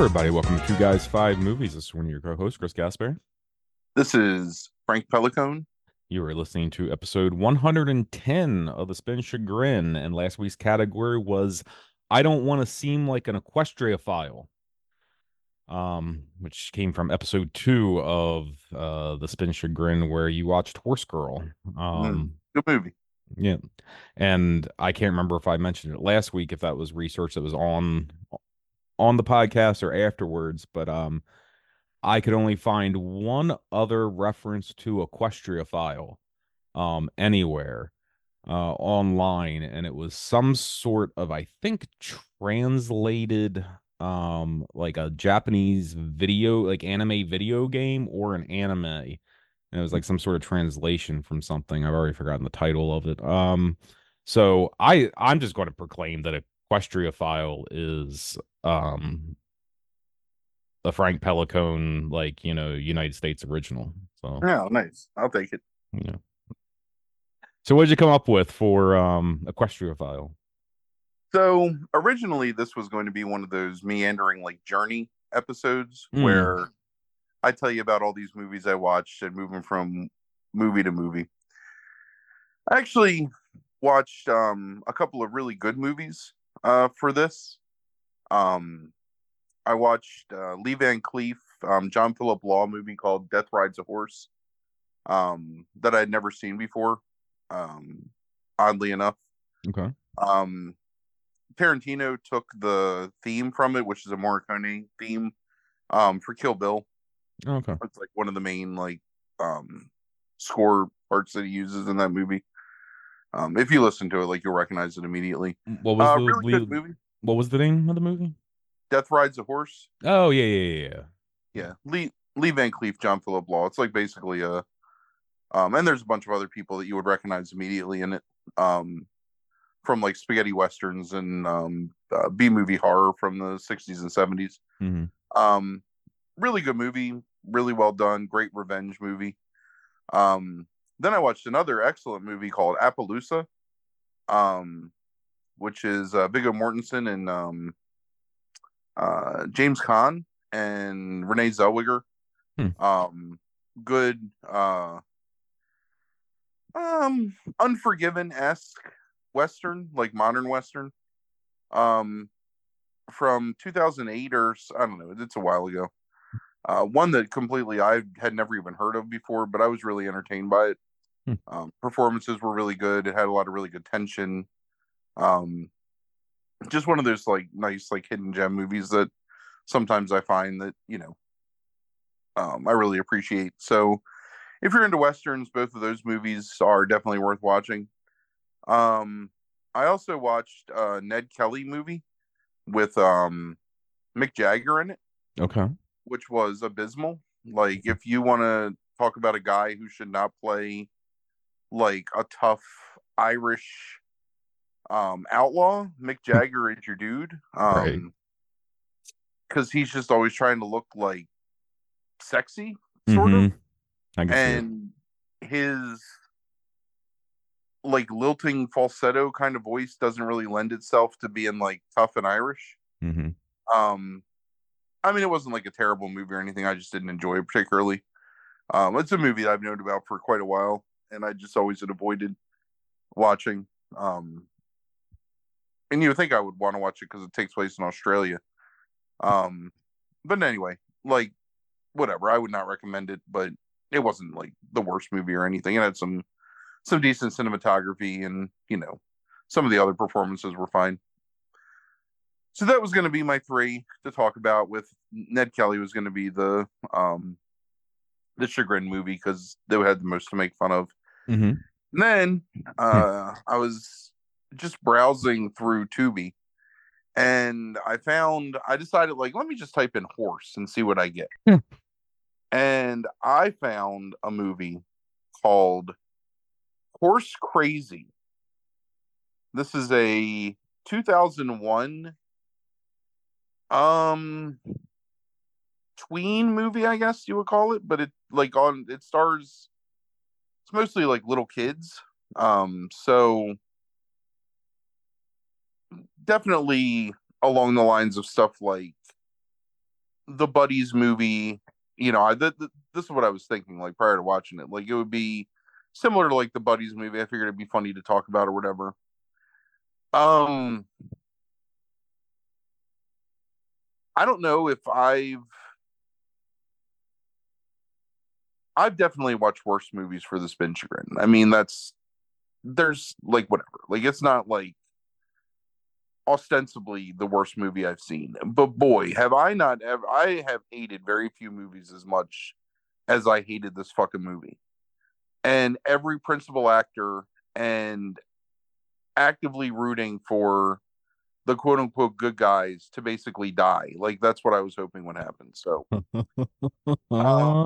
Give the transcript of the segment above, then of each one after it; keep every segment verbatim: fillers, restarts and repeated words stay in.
everybody. Welcome to Two Guys, Five Movies. This is one of your co-hosts, Chris Gasper. This is Frank Pelicone. You are listening to episode one hundred ten of The Spin Chagrin, and last week's category was I Don't Want to Seem Like an Equestriophile, um, which came from episode two of uh, The Spin Chagrin, where you watched Horse Girl. Mm, Um, good movie. yeah, and I can't remember if I mentioned it last week, if that was research that was on on the podcast or afterwards, but um. I could only find one other reference to Equestriophile um anywhere uh online, and it was some sort of, I think, translated um like a Japanese video, like anime video game or an anime. And it was like some sort of translation from something. I've already forgotten the title of it. Um so I I'm just going to proclaim that Equestriophile is um a Frank Pelicone, like, you know, United States original. So, Oh, nice. I'll take it. you know. So what did you come up with for um Equestriophile? So originally, this was going to be one of those meandering like journey episodes Mm, where I tell you about all these movies I watched and moving from movie to movie. I actually watched um, a couple of really good movies uh, for this. Um, I watched uh, Lee Van Cleef, um, John Philip Law movie called Death Rides a Horse, um, that I'd never seen before. Um, oddly enough, okay. um, Tarantino took the theme from it, which is a Morricone theme, um, for Kill Bill. Okay. It's like one of the main like um, score parts that he uses in that movie. Um, if you listen to it, like you'll recognize it immediately. What was Uh, the really good lead, movie. what was the name of the movie? Death Rides a Horse. Oh, yeah, yeah, yeah, Yeah, Lee Lee Van Cleef, John Philip Law. It's like basically a um, and there's a bunch of other people that you would recognize immediately in it. Um, from like spaghetti westerns and um, uh, B movie horror from the sixties and seventies. yeah. Hmm. Um, really good movie, really well done, great revenge movie. Um, then I watched another excellent movie called Appaloosa, um, which is uh, Viggo Mortensen and um, uh, James Caan and Renee Zellweger. Hmm. Um, good, uh, um, Unforgiven esque western, like modern western. Um, from two thousand eight or I don't know, it's a while ago. Uh, one that completely I had never even heard of before, but I was really entertained by it. Hmm. Um, performances were really good. It had a lot of really good tension. Um, just one of those like nice like hidden gem movies that sometimes I find that you know um, I really appreciate. So if you're into westerns, both of those movies are definitely worth watching. Um, I also watched a Ned Kelly movie with um, Mick Jagger in it, Okay. which was abysmal. Like, if you want to talk about a guy who should not play like a tough Irish um, outlaw, Mick Jagger is your dude. Right. Um, because he's just always trying to look like sexy, sort of, Mm-hmm. I can see it. and his like lilting falsetto kind of voice doesn't really lend itself to being like tough and Irish. Mm-hmm. Um, I mean, it wasn't like a terrible movie or anything. I just didn't enjoy it particularly. Um, it's a movie that I've known about for quite a while, and I just always had avoided watching. Um, and you would think I would want to watch it because it takes place in Australia. Um, but anyway, like whatever, I would not recommend it. But it wasn't like the worst movie or anything. It had some some decent cinematography, and you know, some of the other performances were fine. So that was going to be my three to talk about. With Ned Kelly was going to be the um the Chagrin movie because they had the most to make fun of. Mm-hmm. And then uh, I was just browsing through Tubi, and I found I decided like let me just type in horse and see what I get. Hmm. And I found a movie called Horse Crazy. This is a two thousand one um tween movie, I guess you would call it, but it like on it stars it's mostly like little kids. Um so definitely along the lines of stuff like the Buddies movie, you know, I th- th- this is what I was thinking, like prior to watching it. Like it would be similar to like the Buddies movie. I figured it'd be funny to talk about or whatever. Um, I don't know if I've I've definitely watched worse movies for the spin chagrin. I mean, that's there's like whatever. Like it's not like ostensibly the worst movie I've seen. But boy, have I not ever I have hated very few movies as much as I hated this fucking movie. And every principal actor and actively rooting for the quote unquote good guys to basically die. Like that's what I was hoping would happen. So um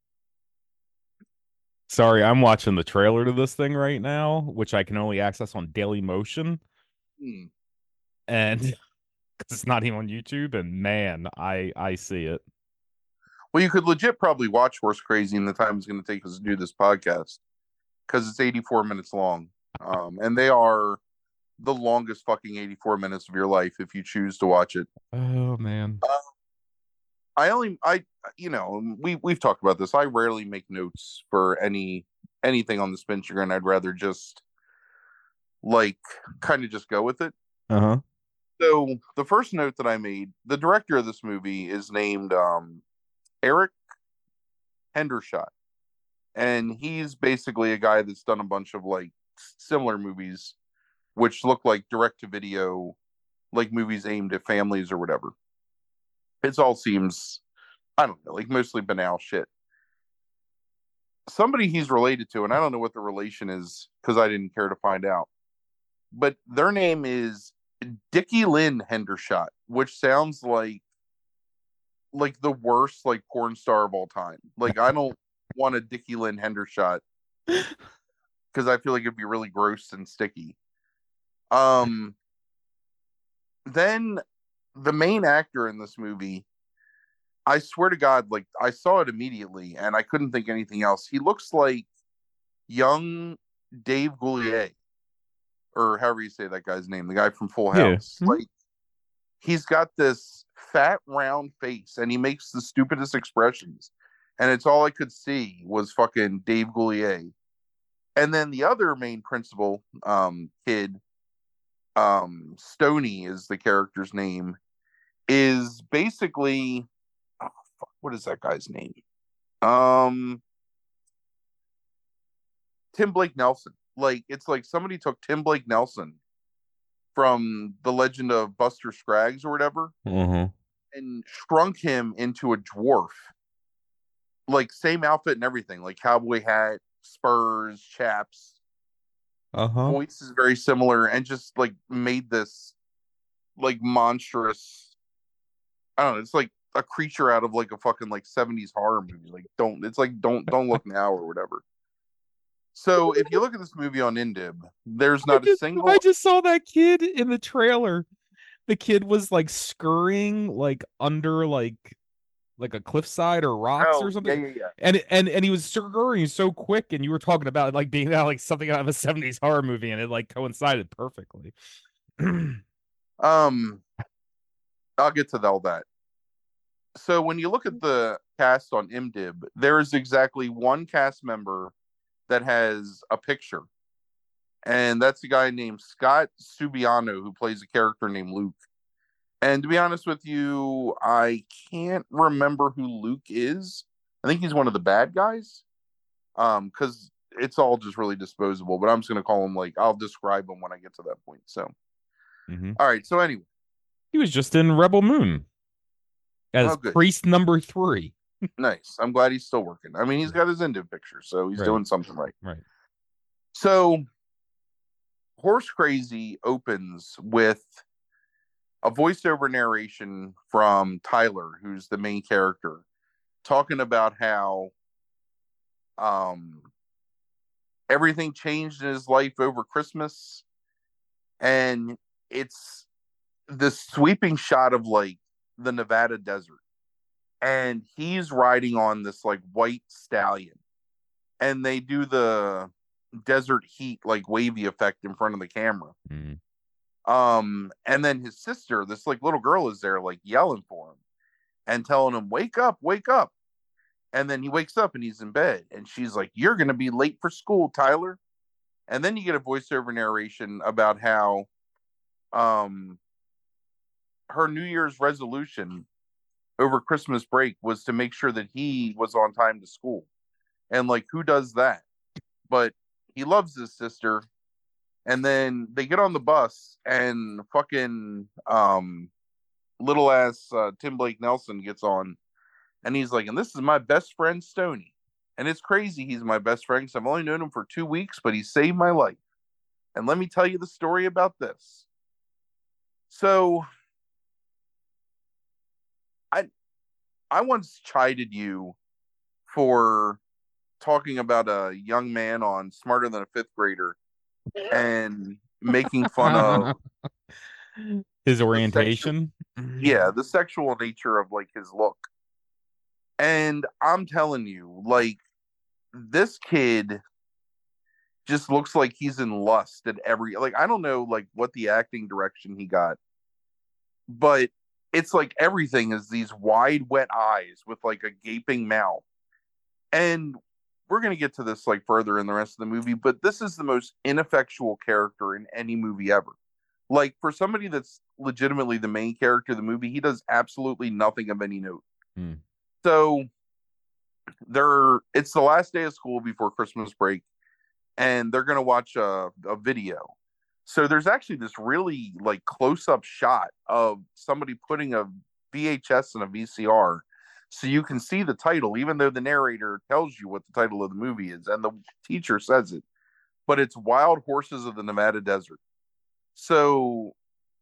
Sorry, I'm watching the trailer to this thing right now, which I can only access on Daily Motion, hmm. and because it's not even on YouTube. And man, I I see it. Well, you could legit probably watch Horse Crazy in the time it's going to take us to do this podcast because it's eighty-four minutes long. Um, and they are the longest fucking eighty-four minutes of your life if you choose to watch it. Oh man. Uh, I only, I, you know, we, we've talked about this. I rarely make notes for any, anything on the spin sugar, and I'd rather just like kind of just go with it. Uh-huh. So the first note that I made, the director of this movie is named um, Eric Hendershot. And he's basically a guy that's done a bunch of like similar movies, which look like direct to video, like movies aimed at families or whatever. It all seems, I don't know, like mostly banal shit. Somebody he's related to, and I don't know what the relation is because I didn't care to find out, but their name is Dickie Lynn Hendershot, which sounds like like the worst like porn star of all time. Like I don't want a Dickie Lynn Hendershot because I feel like it'd be really gross and sticky. Um, then the main actor in this movie, I swear to God, like I saw it immediately and I couldn't think anything else. He looks like young Dave Goulier, or however you say that guy's name, the guy from Full Yeah. House. Mm-hmm. Like he's got this fat round face and he makes the stupidest expressions. And it's all I could see was fucking Dave Goulier. And then the other main principal um, kid, um, Stony is the character's name, is basically oh, fuck, what is that guy's name? Um, Tim Blake Nelson. Like it's like somebody took Tim Blake Nelson from The Legend of Buster Scraggs or whatever, uh-huh. and shrunk him into a dwarf. Like same outfit and everything, like cowboy hat, spurs, chaps. Uh-huh. Voice is very similar, and just like made this like monstrous. I don't know. It's like a creature out of like a fucking like seventies horror movie. Like don't. It's like don't don't look now or whatever. So if you look at this movie on Indib, there's not I just, a single. I just saw that kid in the trailer. The kid was like scurrying like under like like a cliffside or rocks Oh or yeah, something. yeah, yeah. And and and he was scurrying so quick, and you were talking about it like being out like something out of a seventies horror movie, and it like coincided perfectly. um, I'll get to all that. So when you look at the cast on I M D B, there is exactly one cast member that has a picture, and that's the guy named Scott Subiano who plays a character named Luke. And to be honest with you, I can't remember who Luke is. I think he's one of the bad guys, um, because it's all just really disposable. But I'm just gonna call him like I'll describe him when I get to that point. So, mm-hmm. All right. So anyway, he was just in Rebel Moon as oh, priest number three. Nice. I'm glad he's still working. I mean, he's got his Indian picture, so he's right. doing something right. Right. So, Horse Crazy opens with a voiceover narration from Tyler, who's the main character, talking about how um everything changed in his life over Christmas, and it's this sweeping shot of like the Nevada desert, and he's riding on this like white stallion, and they do the desert heat like wavy effect in front of the camera. Mm. Um, and then his sister, this like little girl, is there like yelling for him, and telling him, wake up, wake up. And then he wakes up and he's in bed. And she's like, you're going to be late for school, Tyler. And then you get a voiceover narration about how um, her New Year's resolution over Christmas break was to make sure that he was on time to school. And like, who does that? But he loves his sister. And then they get on the bus and fucking um, little ass uh, Tim Blake Nelson gets on. And he's like, and this is my best friend, Stony. And it's crazy he's my best friend because I've only known him for two weeks, but he saved my life. And let me tell you the story about this. So I I once chided you for talking about a young man on Smarter Than a Fifth Grader and making fun of his the orientation. sexu- yeah, the sexual nature of like his look. And I'm telling you, like, this kid just looks like he's in lust at every, like, I don't know, like, what the acting direction he got, but it's like everything is these wide, wet eyes with like a gaping mouth. And we're going to get to this like further in the rest of the movie, but this is the most ineffectual character in any movie ever. Like, for somebody that's legitimately the main character of the movie, he does absolutely nothing of any note. Hmm. So they're it's the last day of school before Christmas break, and they're gonna watch a, a video. So there's actually this really like close-up shot of somebody putting a V H S and a V C R so you can see the title, even though the narrator tells you what the title of the movie is and the teacher says it. But it's Wild Horses of the Nevada Desert. So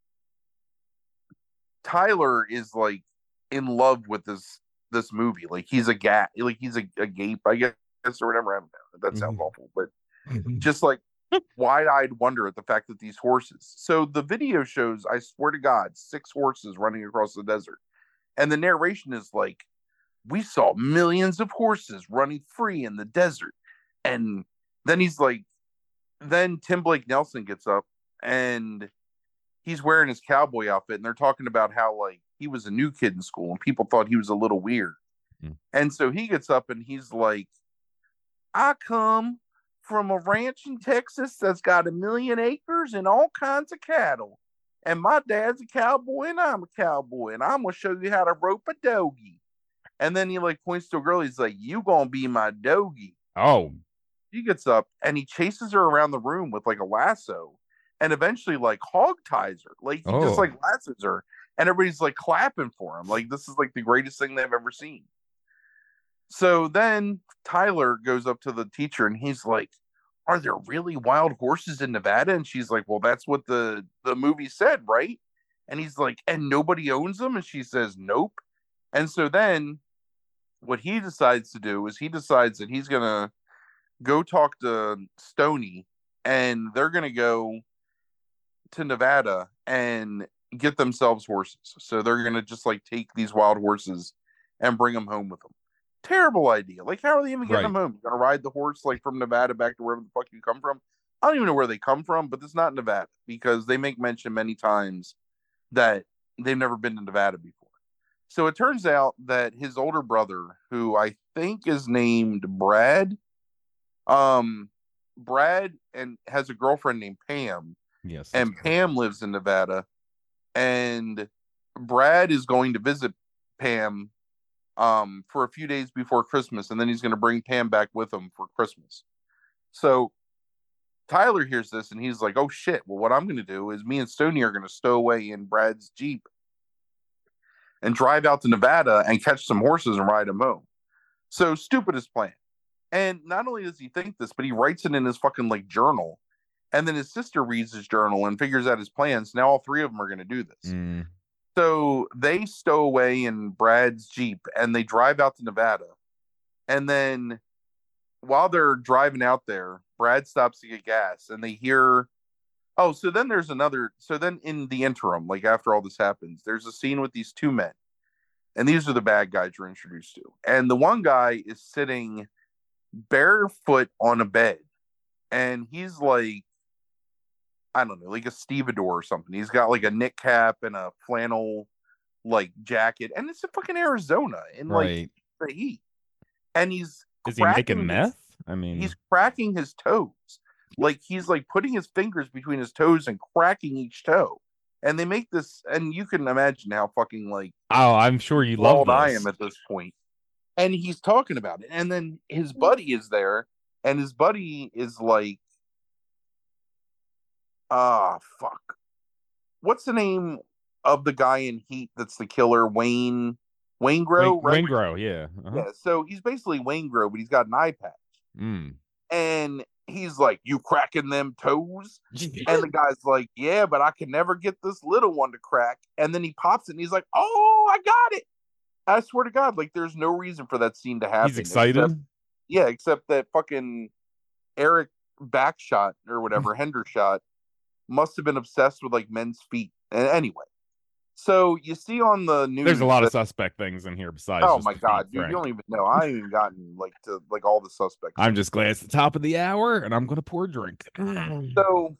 Tyler is like in love with this this movie. Like he's a gat, like he's a, a gape, I guess, or whatever. I don't know. That sounds Mhm. awful, but just like wide-eyed wonder at the fact that these horses. So the video shows, I swear to God, six horses running across the desert, and the narration is like, "We saw millions of horses running free in the desert," and then he's like, then Tim Blake Nelson gets up and he's wearing his cowboy outfit, and they're talking about how like he was a new kid in school and people thought he was a little weird. Mm. And so he gets up and he's like, I come from a ranch in Texas that's got a million acres and all kinds of cattle. And my dad's a cowboy and I'm a cowboy. And I'm going to show you how to rope a dogie. And then he like points to a girl. He's like, you going to be my dogie. Oh, He gets up and he chases her around the room with like a lasso and eventually like hog ties her. Like he just oh, like lassos her and everybody's like clapping for him. Like this is like the greatest thing they've ever seen. So then Tyler goes up to the teacher and he's like, are there really wild horses in Nevada? And she's like, well, that's what the, the movie said, right? And he's like, and nobody owns them? And she says, nope. And so then what he decides to do is he decides that he's going to go talk to Stony and they're going to go to Nevada and get themselves horses. So they're going to just like take these wild horses and bring them home with them. Terrible idea. Like, how are they even getting right. them home? You're gonna ride the horse like from Nevada back to wherever the fuck you come from? I don't even know where they come from, but it's not Nevada because they make mention many times that they've never been to Nevada before. So it turns out that his older brother, who I think is named Brad, um, Brad and has a girlfriend named Pam, Yes. and Pam lives in Nevada, and Brad is going to visit Pam um, for a few days before Christmas, and then he's going to bring Pam back with him for Christmas. So Tyler hears this, and he's like, oh, shit. Well, what I'm going to do is me and Stony are going to stow away in Brad's Jeep and drive out to Nevada and catch some horses and ride them home. So stupidest plan. And not only does he think this, but he writes it in his fucking, like, journal. And then his sister reads his journal and figures out his plans. Now all three of them are going to do this. Mm. So they stow away in Brad's Jeep and they drive out to Nevada. And then while they're driving out there, Brad stops to get gas and they hear, oh, so then there's another. So then in the interim, like after all this happens, there's a scene with these two men. And these are the bad guys you're introduced to. And the one guy is sitting barefoot on a bed. And he's like, I don't know, like a stevedore or something. He's got like a knit cap and a flannel like jacket, and it's in fucking Arizona in like Right. the heat, and he's Is he making cracking his meth? I mean, he's cracking his toes. Like he's like putting his fingers between his toes and cracking each toe. And they make this, and you can imagine how fucking like oh, I'm sure you love bald I am this. at this point. And he's talking about it. And then his buddy is there, and his buddy is like, ah, fuck. What's the name of the guy in Heat that's the killer? Wayne Wing, Waingro, right? Wingro, yeah. Uh-huh. Yeah, so he's basically Waingro, but he's got an eye patch. Mm. And he's like, "You cracking them toes?" And the guy's like, "Yeah, but I can never get this little one to crack." And then he pops it and he's like, "Oh, I got it." I swear to God, like there's no reason for that scene to happen. He's excited. Except, yeah, except that fucking Eric Backshot or whatever, Hendershot, must have been obsessed with like men's feet. And anyway, so you see on the news, there's a lot that, of suspect things in here besides. Oh just my the God, feet, dude, Frank. you don't even know. I haven't even gotten like to like all the suspects. I'm just glad it's the top of the hour, and I'm gonna pour a drink. So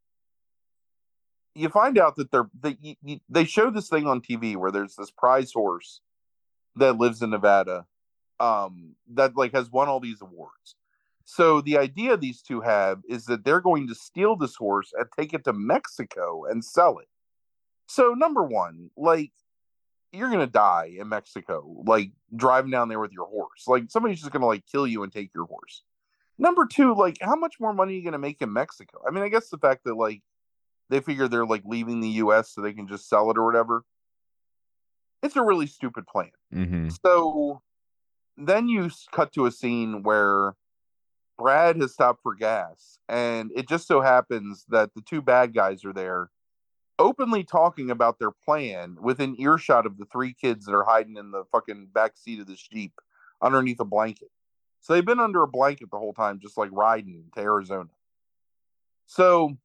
you find out that they're they they show this thing on T V where there's this prize horse that lives in Nevada, um, that like has won all these awards. So the idea these two have is that they're going to steal this horse and take it to Mexico and sell it. So number one, like you're gonna die in Mexico, like driving down there with your horse. Like somebody's just gonna like kill you and take your horse. Number two, like how much more money are you gonna make in Mexico? I mean, I guess the fact that like they figure they're like leaving the U S so they can just sell it or whatever. It's a really stupid plan. Mm-hmm. So then you cut to a scene where Brad has stopped for gas, and it just so happens that the two bad guys are there, openly talking about their plan within earshot of the three kids that are hiding in the fucking back seat of this Jeep underneath a blanket. So they've been under a blanket the whole time, just like riding to Arizona. So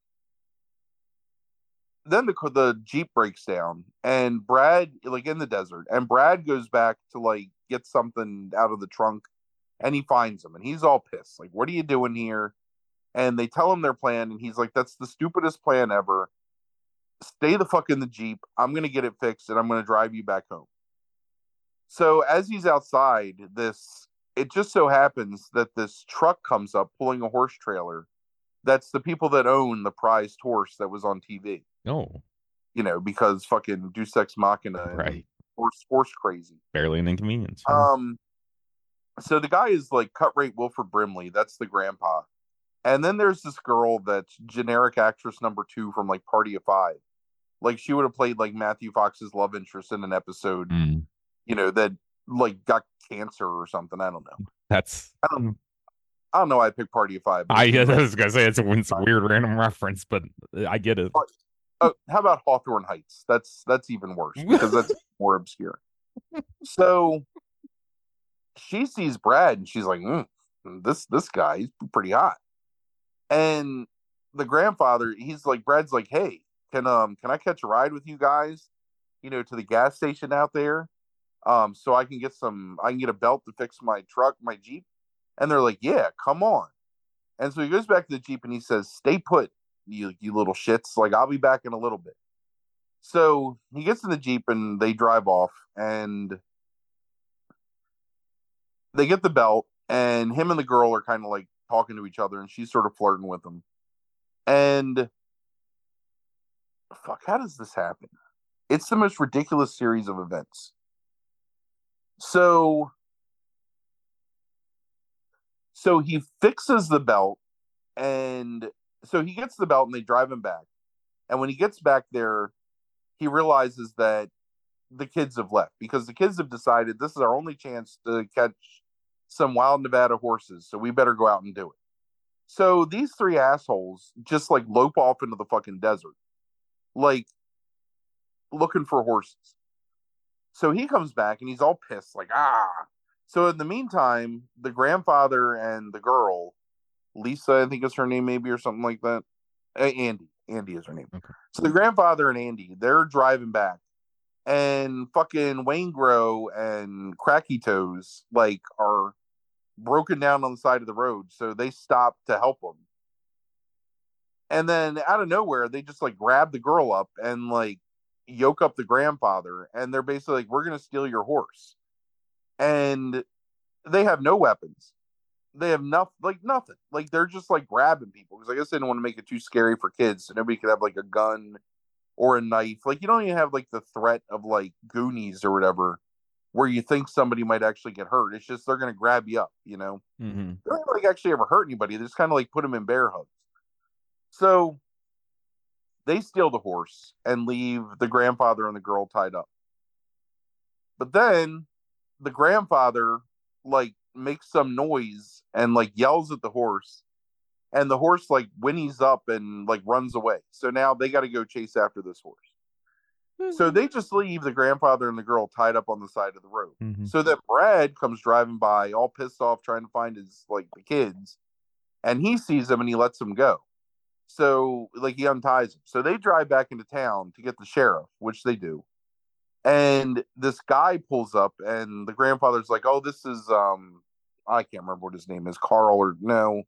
then the the Jeep breaks down, and Brad, like in the desert, and Brad goes back to like get something out of the trunk, and he finds him, and he's all pissed. Like, what are you doing here? And they tell him their plan, and he's like, that's the stupidest plan ever. Stay the fuck in the Jeep. I'm gonna get it fixed, and I'm gonna drive you back home. So as he's outside, this it just so happens that this truck comes up pulling a horse trailer. That's the people that own the prized horse that was on T V. Oh, You know, because fucking Deus Ex Machina and right. horse horse crazy. Barely an inconvenience. Um, so the guy is like cut rate Wilford Brimley. That's the grandpa. And then there's this girl that's generic actress number two from like Party of Five. Like she would have played like Matthew Fox's love interest in an episode, Mm. you know, that like got cancer or something. I don't know. That's I don't. I don't know. Why I picked Party of Five. I, I was gonna say it's a, it's a weird random reference, but I get it. Uh, how about Hawthorne Heights? That's that's even worse because that's more obscure. So she sees Brad and she's like, mm, "This this guy, he's pretty hot." And the grandfather, he's like, Brad's like, "Hey, can um can I catch a ride with you guys? You know, to the gas station out there, um, so I can get some, I can get a belt to fix my truck, my Jeep." And they're like, "Yeah, come on." And so he goes back to the Jeep and he says, "Stay put, you you little shits. Like I'll be back in a little bit." So he gets in the Jeep and they drive off and they get the belt, and him and the girl are kind of like talking to each other and she's sort of flirting with him. And fuck, how does this happen? It's the most ridiculous series of events. So so he fixes the belt, and so he gets the belt and they drive him back. And when he gets back there, he realizes that the kids have left because the kids have decided this is our only chance to catch some wild Nevada horses, so we better go out and do it. So these three assholes just like lope off into the fucking desert, like looking for horses. So he comes back and he's all pissed, like, ah. So in the meantime, the grandfather and the girl, Lisa, I think is her name, maybe, or something like that. Uh, Andy. Andy is her name. Okay. So the grandfather and Andy, they're driving back. And fucking Waingro and Cracky Toes, like, are broken down on the side of the road. So they stop to help them. And then out of nowhere, they just, like, grab the girl up and, like, yoke up the grandfather, and they're basically like, we're going to steal your horse. And they have no weapons. They have nothing, like nothing. Like they're just like grabbing people because I guess they didn't want to make it too scary for kids, so nobody could have like a gun or a knife. Like you don't even have like the threat of like Goonies or whatever, where you think somebody might actually get hurt. It's just they're gonna grab you up, you know. Mm-hmm. They don't like actually ever hurt anybody. They just kind of like put them in bear hugs. So they steal the horse and leave the grandfather and the girl tied up. But then the grandfather like makes some noise and like yells at the horse, and the horse like whinnies up and like runs away. So now they got to go chase after this horse. Mm-hmm. So they just leave the grandfather and the girl tied up on the side of the road. Mm-hmm. So then Brad comes driving by all pissed off trying to find his like the kids, and he sees them and he lets them go. So like he unties them. So they drive back into town to get the sheriff, which they do. And this guy pulls up and the grandfather's like, oh, this is um I can't remember what his name is, Carl or no.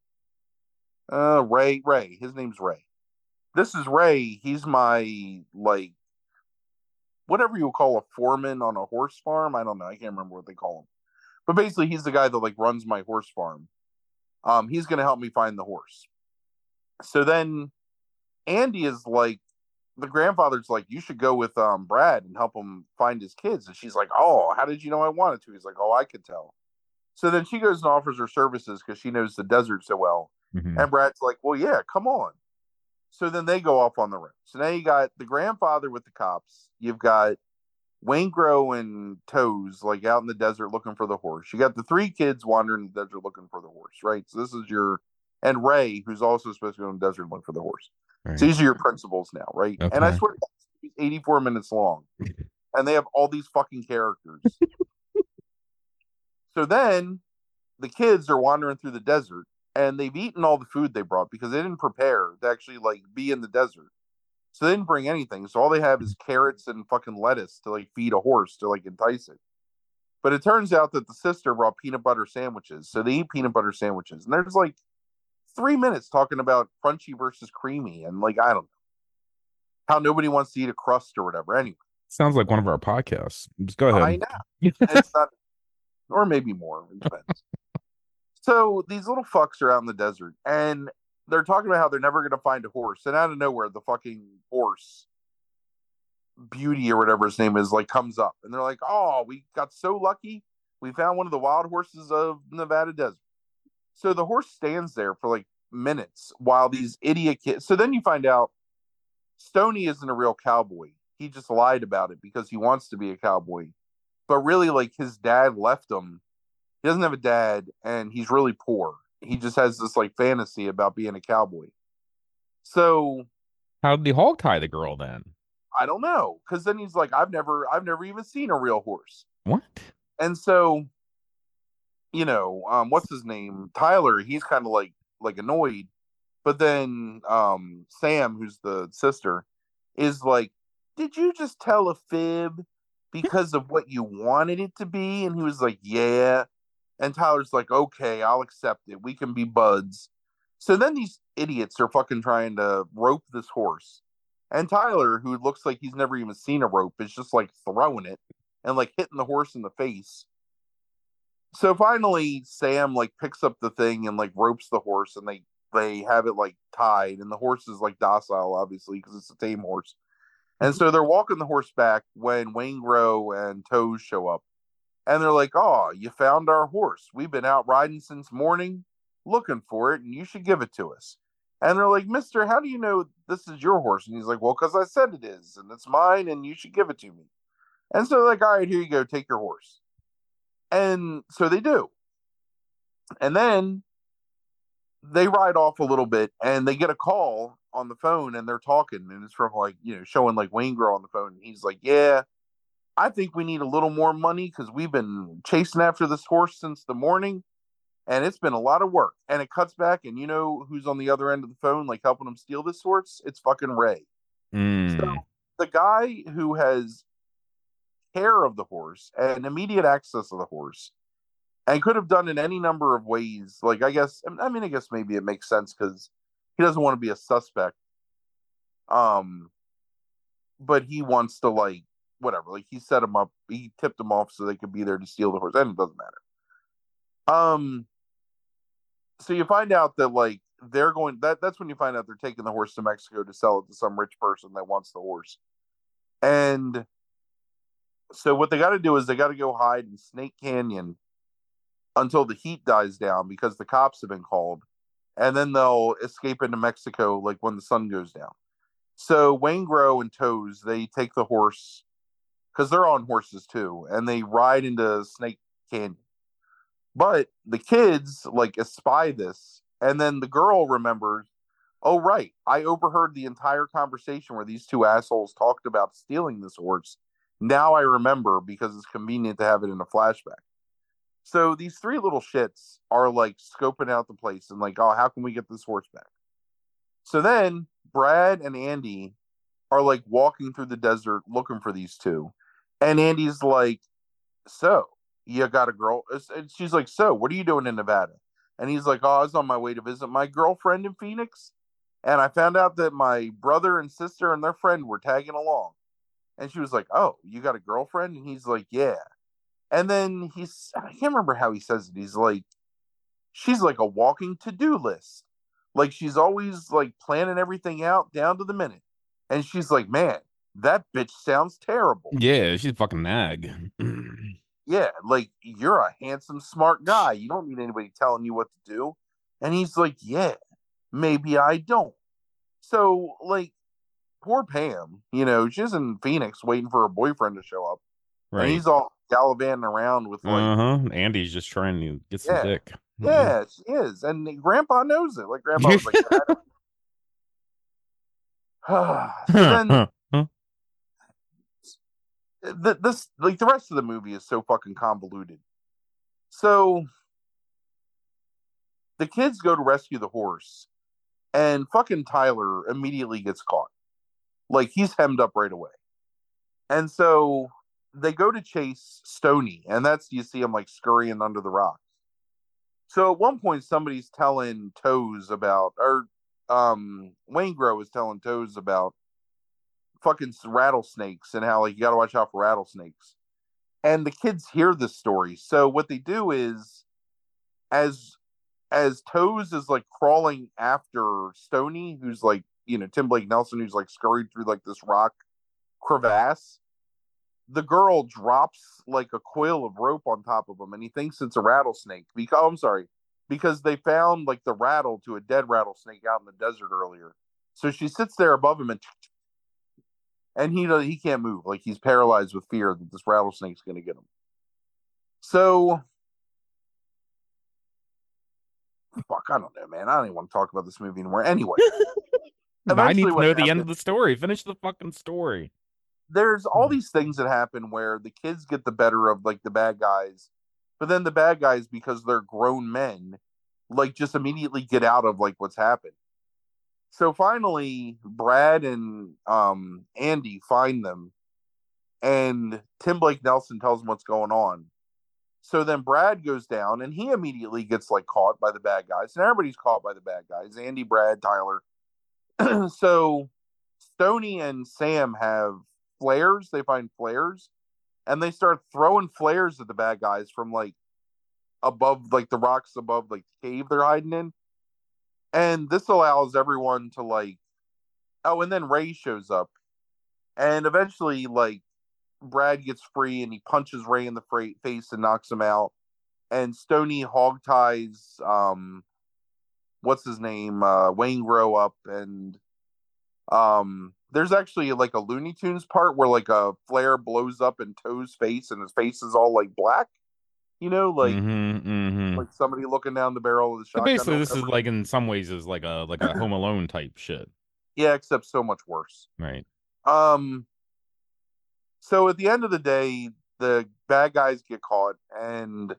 Uh Ray, Ray. His name's Ray. This is Ray. He's my like whatever you would call a foreman on a horse farm. I don't know. I can't remember what they call him. But basically he's the guy that like runs my horse farm. Um, he's gonna help me find the horse. So then Andy is like, the grandfather's like, you should go with um Brad and help him find his kids. And she's like, oh, how did you know I wanted to? He's like, oh, I could tell. So then she goes and offers her services because she knows the desert so well. Mm-hmm. And Brad's like, well, yeah, come on. So then they go off on the road. So now you got the grandfather with the cops. You've got Waingro and Toes like out in the desert looking for the horse. You got the three kids wandering the desert looking for the horse, right? So this is your, and Ray, who's also supposed to go in the desert looking for the horse. Right. So these are your principals now, right? Okay. And I swear it's eighty-four minutes long. And they have all these fucking characters. So then the kids are wandering through the desert and they've eaten all the food they brought because they didn't prepare to actually like be in the desert. So they didn't bring anything. So all they have is carrots and fucking lettuce to like feed a horse to like entice it. But it turns out that the sister brought peanut butter sandwiches. So they eat peanut butter sandwiches. And there's like three minutes talking about crunchy versus creamy. And like, I don't know. How nobody wants to eat a crust or whatever. Anyway. Sounds like one of our podcasts. Just go ahead. I know. It's not, or maybe more. It depends. So these little fucks are out in the desert. And they're talking about how they're never going to find a horse. And out of nowhere, the fucking horse, Beauty or whatever his name is, like comes up. And they're like, oh, we got so lucky. We found one of the wild horses of Nevada desert. So the horse stands there for like minutes while these idiot kids. So then you find out Stoney isn't a real cowboy. He just lied about it because he wants to be a cowboy. But really, like his dad left him. He doesn't have a dad and he's really poor. He just has this like fantasy about being a cowboy. So how did the hog tie the girl then? I don't know. Cause then he's like, I've never, I've never even seen a real horse. What? And so, you know, um, what's his name? Tyler, he's kind of like, like annoyed. But then um, Sam, who's the sister, is like, did you just tell a fib because of what you wanted it to be? And he was like, yeah. And Tyler's like, okay, I'll accept it. We can be buds. So then these idiots are fucking trying to rope this horse. And Tyler, who looks like he's never even seen a rope, is just like throwing it and like hitting the horse in the face. So finally, Sam like picks up the thing and like ropes the horse, and they they have it like tied, and the horse is like docile, obviously, because it's a tame horse. And so they're walking the horse back when Waingro and Toes show up. And they're like, oh, you found our horse. We've been out riding since morning looking for it, and you should give it to us. And they're like, mister, how do you know this is your horse? And he's like, well, because I said it is, and it's mine, and you should give it to me. And so they're like, all right, here you go, take your horse. And so they do. And then they ride off a little bit, and they get a call on the phone, and they're talking, and it's from like, you know, showing like Waingro on the phone. And he's like, yeah, I think we need a little more money because we've been chasing after this horse since the morning, and it's been a lot of work. And it cuts back, and you know who's on the other end of the phone, like helping them steal this horse? It's fucking Ray. Mm. So the guy who has care of the horse and immediate access to the horse, and could have done it any number of ways. Like, I guess, I mean, I guess maybe it makes sense because he doesn't want to be a suspect. Um, but he wants to like whatever. Like he set him up, he tipped them off so they could be there to steal the horse, and it doesn't matter. Um, so you find out that like they're going that that's when you find out they're taking the horse to Mexico to sell it to some rich person that wants the horse. And so what they got to do is they got to go hide in Snake Canyon until the heat dies down because the cops have been called, and then they'll escape into Mexico like when the sun goes down. So Waingro and Toes, they take the horse because they're on horses too, and they ride into Snake Canyon. But the kids like espy this, and then the girl remembers, oh right, I overheard the entire conversation where these two assholes talked about stealing this horse. Now I remember because it's convenient to have it in a flashback. So these three little shits are like scoping out the place and like, oh, how can we get this horse back? So then Brad and Andy are like walking through the desert looking for these two. And Andy's like, so you got a girl? And she's like, so what are you doing in Nevada? And he's like, oh, I was on my way to visit my girlfriend in Phoenix. And I found out that my brother and sister and their friend were tagging along. And she was like, oh, you got a girlfriend? And he's like, yeah. And then he's, I can't remember how he says it. He's like, she's like a walking to-do list. Like she's always like planning everything out down to the minute. And she's like, man, that bitch sounds terrible. Yeah, she's a fucking nag. Yeah, like you're a handsome, smart guy. You don't need anybody telling you what to do. And he's like, yeah, maybe I don't. So, like, poor Pam, you know, she's in Phoenix waiting for her boyfriend to show up. Right. And he's all gallivanting around with like, uh-huh. Andy's just trying to get some yeah, dick. Yeah, she is. And Grandpa knows it. Like, Grandpa was like, so then, the, this, like, the rest of the movie is so fucking convoluted. So, the kids go to rescue the horse, and fucking Tyler immediately gets caught. Like, he's hemmed up right away. And so, they go to chase Stoney, and that's, you see him, like, scurrying under the rocks. So at one point, somebody's telling Toes about, or um, Waingro is telling Toes about fucking rattlesnakes and how like you got to watch out for rattlesnakes. And the kids hear this story. So what they do is, as as Toes is like crawling after Stoney, who's like you know Tim Blake Nelson, who's like scurried through like this rock crevasse. The girl drops like a coil of rope on top of him, and he thinks it's a rattlesnake. Because oh, I'm sorry, because they found like the rattle to a dead rattlesnake out in the desert earlier. So she sits there above him, and and he he can't move, like he's paralyzed with fear that this rattlesnake's going to get him. So, fuck, I don't know, man. I don't even want to talk about this movie anymore. Anyway, I need to know the end of the story. Finish the fucking story. There's all these things that happen where the kids get the better of like the bad guys, but then the bad guys, because they're grown men, like just immediately get out of like what's happened. So finally, Brad and um, Andy find them, and Tim Blake Nelson tells them what's going on. So then Brad goes down, and he immediately gets like caught by the bad guys, and everybody's caught by the bad guys: Andy, Brad, Tyler. So Stoney and Sam have flares. They find flares, and they start throwing flares at the bad guys from like above, like the rocks above, like the cave they're hiding in. And this allows everyone to like, oh, and then Ray shows up, and eventually like Brad gets free, and he punches Ray in the face and knocks him out. And Stoney hog ties, um, what's his name, uh, Waingro up, and um. There's actually like a Looney Tunes part where like a flare blows up in Toe's face and his face is all like black, you know, like mm-hmm, mm-hmm. like somebody looking down the barrel of the shotgun. So basically, this is like in some ways is like a like a Home Alone type shit. Yeah, except so much worse. Right. Um. So at the end of the day, the bad guys get caught, and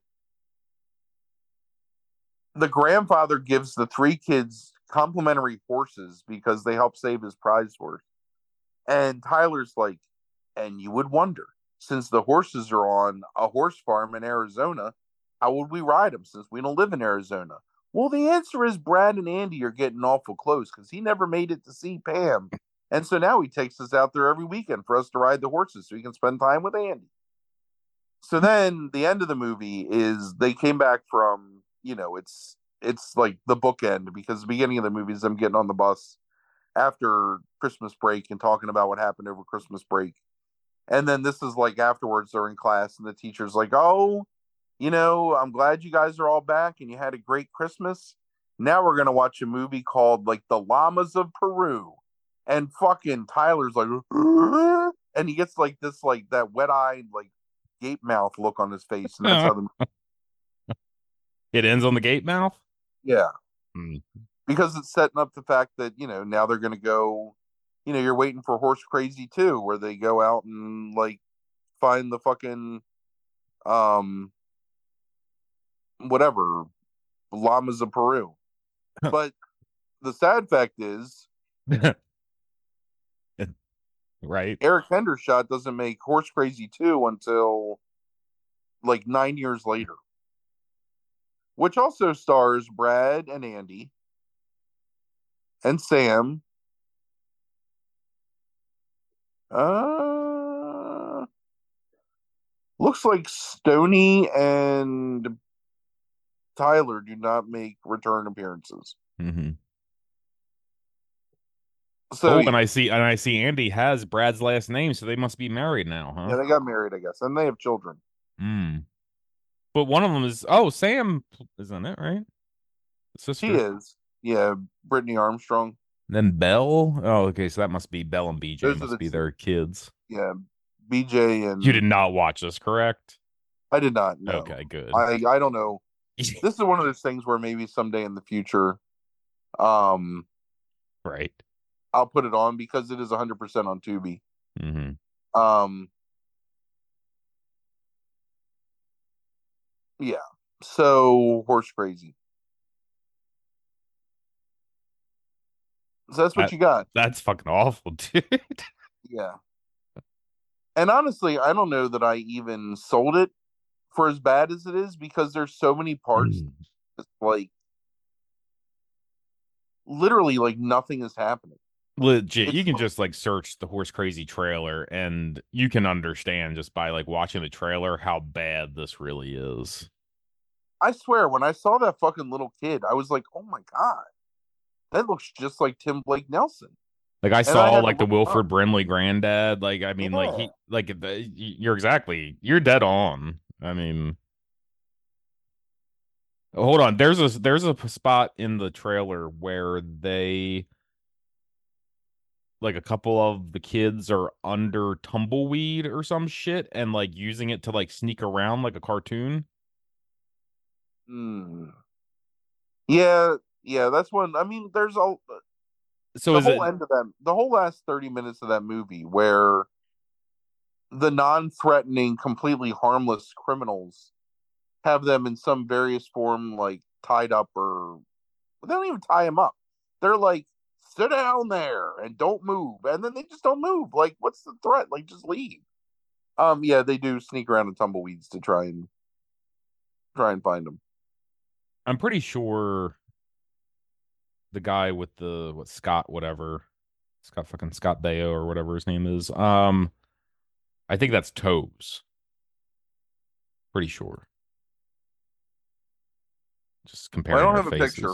the grandfather gives the three kids complimentary horses because they help save his prize horse. And Tyler's like, and you would wonder, since the horses are on a horse farm in Arizona, how would we ride them since we don't live in Arizona? Well, the answer is Brad and Andy are getting awful close because he never made it to see Pam And so now he takes us out there every weekend for us to ride the horses so he can spend time with Andy. So then the end of the movie is they came back from, you know, it's it's like the bookend, because the beginning of the movie is them getting on the bus after Christmas break and talking about what happened over Christmas break. And then this is like afterwards they're in class and the teacher's like, "Oh, you know, I'm glad you guys are all back and you had a great Christmas. Now we're gonna watch a movie called like The Llamas of Peru." And fucking Tyler's like, and he gets like this, like that wet eyed, like gape mouth look on his face, and that's how the It ends on the gate mouth. yeah, Hmm. because it's setting up the fact that, you know, now they're gonna go, you know, you're waiting for Horse Crazy two, where they go out and like find the fucking um whatever llamas of Peru. But the sad fact is, Right. Eric Hendershot doesn't make Horse Crazy two until like nine years later, which also stars Brad and Andy and Sam. Uh, looks like Stoney and Tyler do not make return appearances. Mm-hmm. So Oh, yeah, and I see, and I see Andy has Brad's last name, so they must be married now, yeah, huh? they got married, I guess, and they have children. Hmm. But one of them is, oh, Sam is in it, right? She Sister. is, yeah, Brittany Armstrong. Then Belle. Oh, okay, so that must be Belle and B J Those are must the be two. their kids. Yeah, B J You did and not watch this, correct? I did not know. Okay, good. I I don't know. This is one of those things where maybe someday in the future, um, Right. I'll put it on because it is one hundred percent on Tubi. Mm-hmm. Um, yeah. So Horse Crazy. So that's what That you got. that's fucking awful, dude. Yeah. And honestly, I don't know that I even sold it for as bad as it is, because there's so many parts that's like literally like nothing is happening. Legit, you It's can just like search the Horse Crazy trailer and you can understand just by like watching the trailer how bad this really is. I swear when I saw that fucking little kid, I was like, "Oh my god. That looks just like Tim Blake Nelson." Like I And I saw had to like the look him Wilford up. Brimley granddad. Like I mean, like Yeah. he like the, you're exactly you're dead on. I mean, hold on. There's a there's a spot in the trailer where they like a couple of the kids are under tumbleweed or some shit and like using it to like sneak around like a cartoon. Hmm. Yeah, yeah, that's one. I mean, there's all So the is whole it end of that, the whole last thirty minutes of that movie where the non-threatening, completely harmless criminals have them in some various form, like tied up, or they don't even tie them up. They're like, "Sit down there and don't move," and then they just don't move. Like, what's the threat? Like, just leave. Um, yeah, they do sneak around in tumbleweeds to try and try and find them. I'm pretty sure the guy with the what Scott whatever Scott fucking Scott Baio or whatever his name is. Um, I think that's Toes. Pretty sure. Just Well, I comparing don't their have a picture. faces.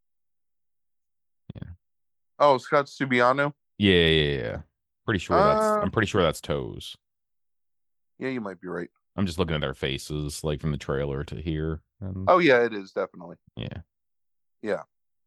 Yeah. Oh, Scott Subiano. Yeah, yeah, yeah. Pretty sure that's Uh, I'm pretty sure that's Toes. yeah, you might be right. I'm just looking at their faces like from the trailer to here. And Oh, yeah, it is definitely. yeah. Yeah.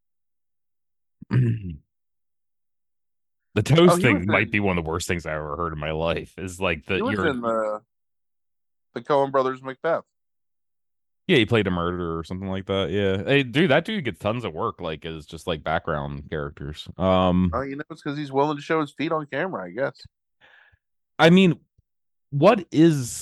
The Toes Oh, he was thing might be in. one of the worst things I ever heard in my life. Is like the He was you're in the the Coen Brothers Macbeth. yeah, he played a murderer or something like that. Yeah. Hey, dude, that dude gets tons of work, like as just like background characters. Um, Oh, you know, it's because he's willing to show his feet on camera, I guess. I mean, what is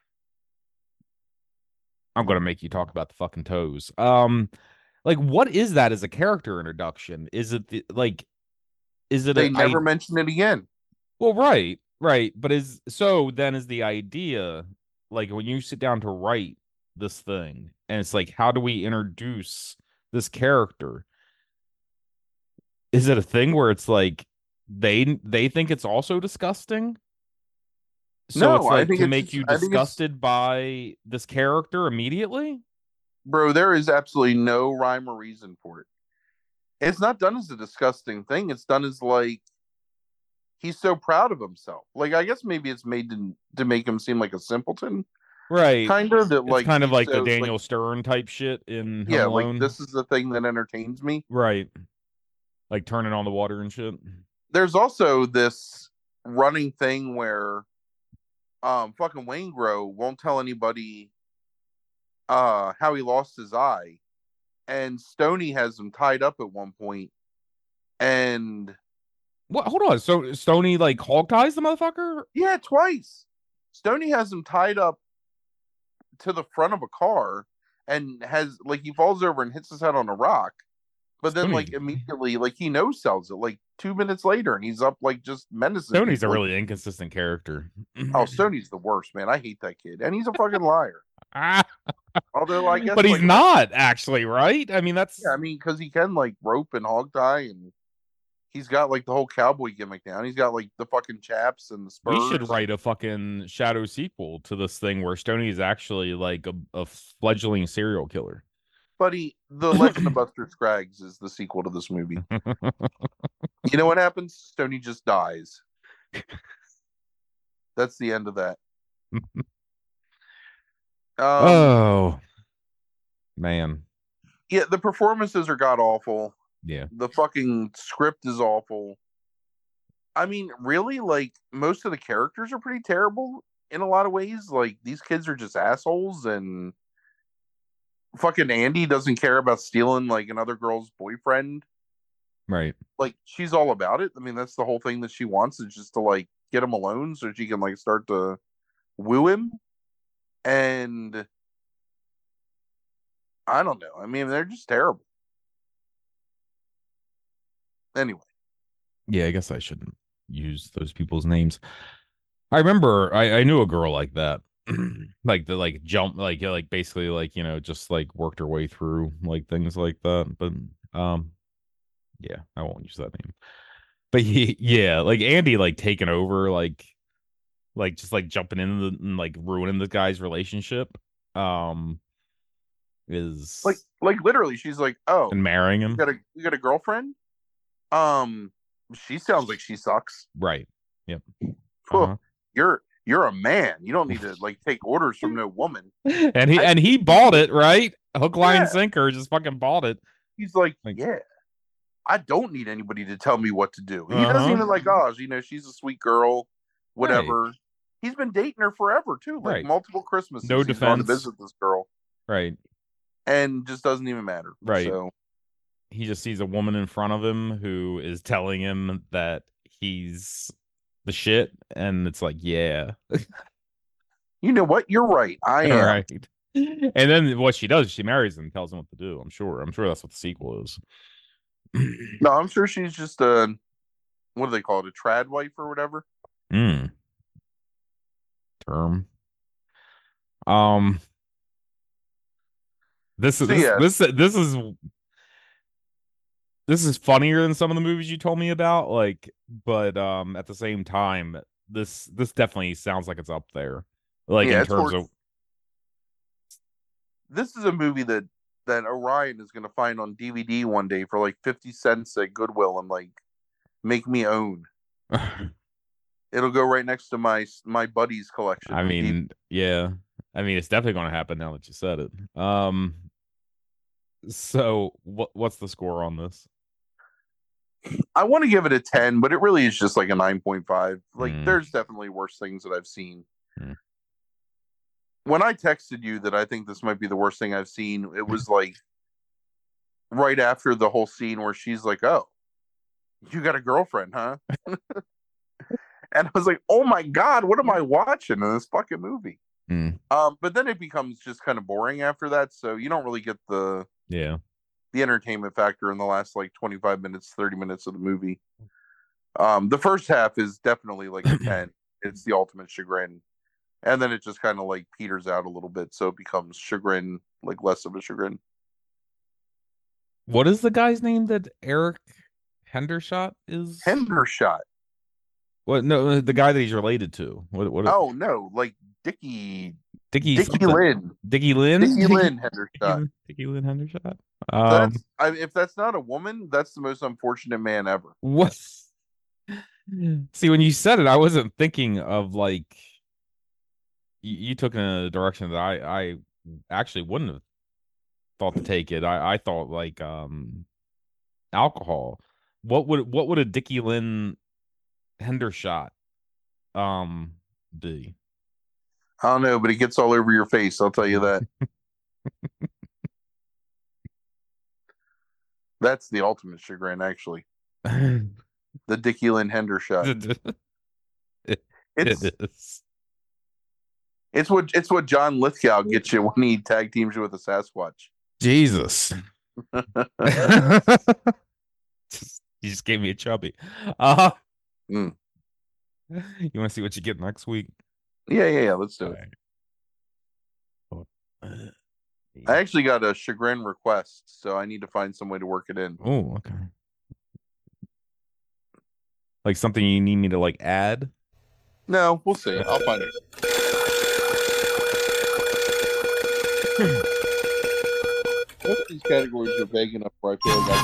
I'm gonna make you talk about the fucking toes. Um, like what is that as a character introduction? Is it the, like is it They a never I mentioned it again. well, right, right, but is so then is the idea like when you sit down to write this thing and it's like how do we introduce this character? Is it a thing where it's like they they think it's also disgusting. So No, it's I like think to it's make just, you I think it's, disgusted by this character immediately. bro, there is absolutely no rhyme or reason for it. It's not done as a disgusting thing. It's done as like he's so proud of himself. Like I guess maybe it's made to to make him seem like a simpleton, Right. kind of that It's like kind of he's like the so like Daniel Stern type shit in Home yeah, like Alone. this is the thing that entertains me. Right. Like turning on the water and shit. There's also this running thing where um fucking Waingro won't tell anybody uh how he lost his eye, and Stony has him tied up at one point, and What? Hold on. So Stony like hog ties the motherfucker? yeah, twice. Stony has him tied up to the front of a car and has like he falls over and hits his head on a rock, but then like Stoney's immediately like he no sells it like two minutes later and he's up like just menacing Stoney's a people. really inconsistent character. Oh, Stony's the worst, man. I hate that kid, and he's a fucking liar. Ah, Although I guess but he's like about not actually, right? I mean, yeah, that's I mean because he can like rope and hog tie, and he's got like the whole cowboy gimmick down. He's got like the fucking chaps and the we should spurs. write a fucking Shadow sequel to this thing where Stoney is actually like a, a fledgling serial killer. Buddy, The Legend of Buster Scraggs is the sequel to this movie. You know what happens? Stony just dies. That's the end of that. Um, Oh man, yeah, the performances are god awful. yeah. The fucking script is awful. I mean, really, like most of the characters are pretty terrible in a lot of ways. Like these kids are just assholes, and fucking Andy doesn't care about stealing like another girl's boyfriend. Right. Like she's all about it. I mean, that's the whole thing that she wants is just to like get him alone so she can like start to woo him. And I don't know. I mean, they're just terrible. Anyway, Yeah, I guess I shouldn't use those people's names. I remember I, I knew a girl like that. Like the like jump like yeah, like basically like you know just like worked her way through like things like that. But um yeah, I won't use that name. But he, yeah, like Andy like taking over like like just like jumping in the, and like ruining the guy's relationship um like is like literally, she's like, "Oh, and marrying you him. got a you got a girlfriend? Um, she sounds like she sucks. Right. Yep. Phew, Uh-huh. you're you're a man. You don't need to like take orders from no woman." And he I, and he bought it, right? Hook, line, yeah, sinker, just fucking bought it. he's like, Like, "Yeah, I don't need anybody to tell me what to do." He doesn't uh-huh. even like, oh, you know, she's a sweet girl, Right. whatever. He's been dating her forever too, like Right. multiple No Christmases. He's gone to defense. visit this girl, Right. and just doesn't even matter. Right. So He just sees a woman in front of him who is telling him that he's the shit, and it's like, yeah. you know what? You're right. I All am. right. And then what she does, she marries him, tells him what to do. I'm sure. I'm sure that's what the sequel is. No, I'm sure she's just a what do they call it? A trad wife or whatever. Mm, term. Um, this is So this yeah, this this is this is funnier than some of the movies you told me about. Like, but um, at the same time, this this definitely sounds like it's up there. Like yeah, in it's terms worth. of This is a movie that that Orion is going to find on D V D one day for like fifty cents at Goodwill and like make me own. It'll go right next to my my buddy's collection. I Of D V D. mean, yeah. I mean, it's definitely going to happen now that you said it. Um, so what what's the score on this? I want to give it a ten, but it really is just like a nine point five. Like, Mm, there's definitely worse things that I've seen. mm. When I texted you that I think this might be the worst thing I've seen, it was like right after the whole scene where she's like, "Oh, you got a girlfriend, huh?" And I was like, "Oh my god, what am I watching in this fucking movie?" Mm. Um, but then it becomes just kind of boring after that, so you don't really get the Yeah. the entertainment factor in the last like twenty-five minutes, thirty minutes of the movie. Um, the first half is definitely like a ten. It's the ultimate chagrin. And then it just kind of like peters out a little bit, so it becomes chagrin, like less of a chagrin. What is the guy's name that Eric Hendershot is Hendershot. what? No, the guy that he's related to. What? What? Oh no, like Dickie Dickie Dickie something. Lynn. Dickie Lynn. Dickie Dickie, Lynn Hendershot. Dickie, Dickie Lynn Hendershot. So Um, that's I, if that's not a woman, that's the most unfortunate man ever. what? See, when you said it, I wasn't thinking of like you, you took in a direction that I I actually wouldn't have thought to take it. I I thought like um alcohol. What would what would a Dickie Lynn Hendershot um be? I don't know, but it gets all over your face. I'll tell you that. That's the ultimate chagrin, actually. The Dickie Lynn Hendershot. it, It's it is. it's what it's what John Lithgow gets you when he tag teams you with a Sasquatch. Jesus. You just gave me a chubby. Uh, Mm. You want to see what you get next week? Yeah, yeah, yeah. Let's do it. All right. I actually got a chagrin request, so I need to find some way to work it in. Oh, okay. Like something you need me to like add? No, we'll see. I'll find it. Most of these categories are vague enough where I feel like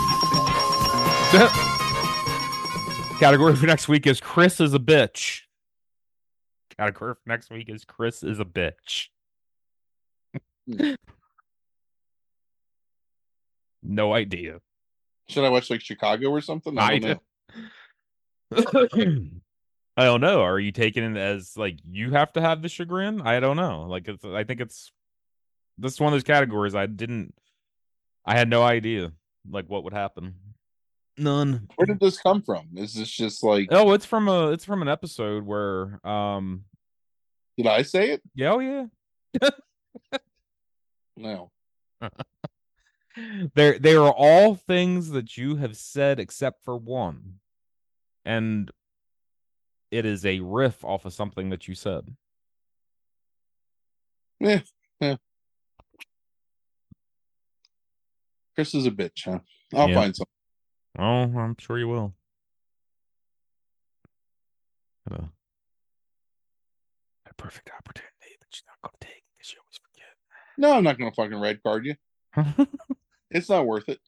I Category for next week is Chris is a bitch. Category for next week is Chris is a bitch. No idea. Should I watch like Chicago or something? I don't know. I don't know. Are you taking it as like you have to have the chagrin? I don't know. Like it's I think it's this is one of those categories I didn't I had no idea like what would happen. None. Where did this come from? Is this just like Oh, it's from a it's from an episode where um did I say it? yeah, oh yeah. No. There they are all things that you have said except for one. And it is a riff off of something that you said. Yeah, yeah. Chris is a bitch, huh? I'll Yeah. find something. Oh, I'm sure you will. Got a, a perfect opportunity that you're not going to take because you always forget. No, I'm not gonna fucking red card you. It's not worth it.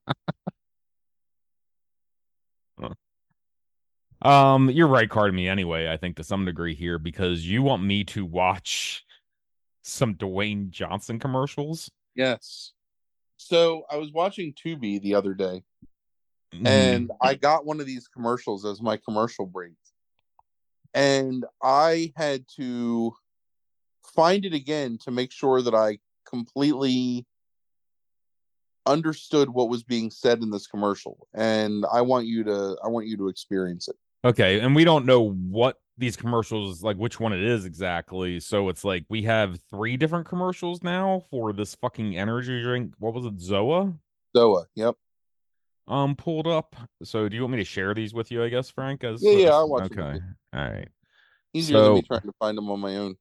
Um, you're right carding me anyway, I think to some degree here because you want me to watch some Dwayne Johnson commercials. Yes. So I was watching Tubi the other day, and I got one of these commercials as my commercial break, and I had to find it again to make sure that I completely understood what was being said in this commercial, and I want you to I want you to experience it. Okay, and we don't know what these commercials like which one it is exactly. So it's like we have three different commercials now for this fucking energy drink. What was it, Zoa? Zoa, yep. Um, pulled up. So do you want me to share these with you, I guess, Frank? As Yeah, yeah, I'll watch okay. them with All right. Easier so, than me trying to find them on my own.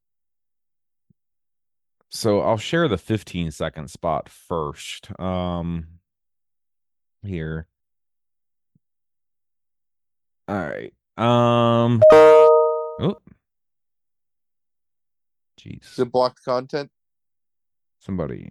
So I'll share the fifteen second spot first. Um here. All right. Um oh. Jeez. Is it blocked content? Somebody.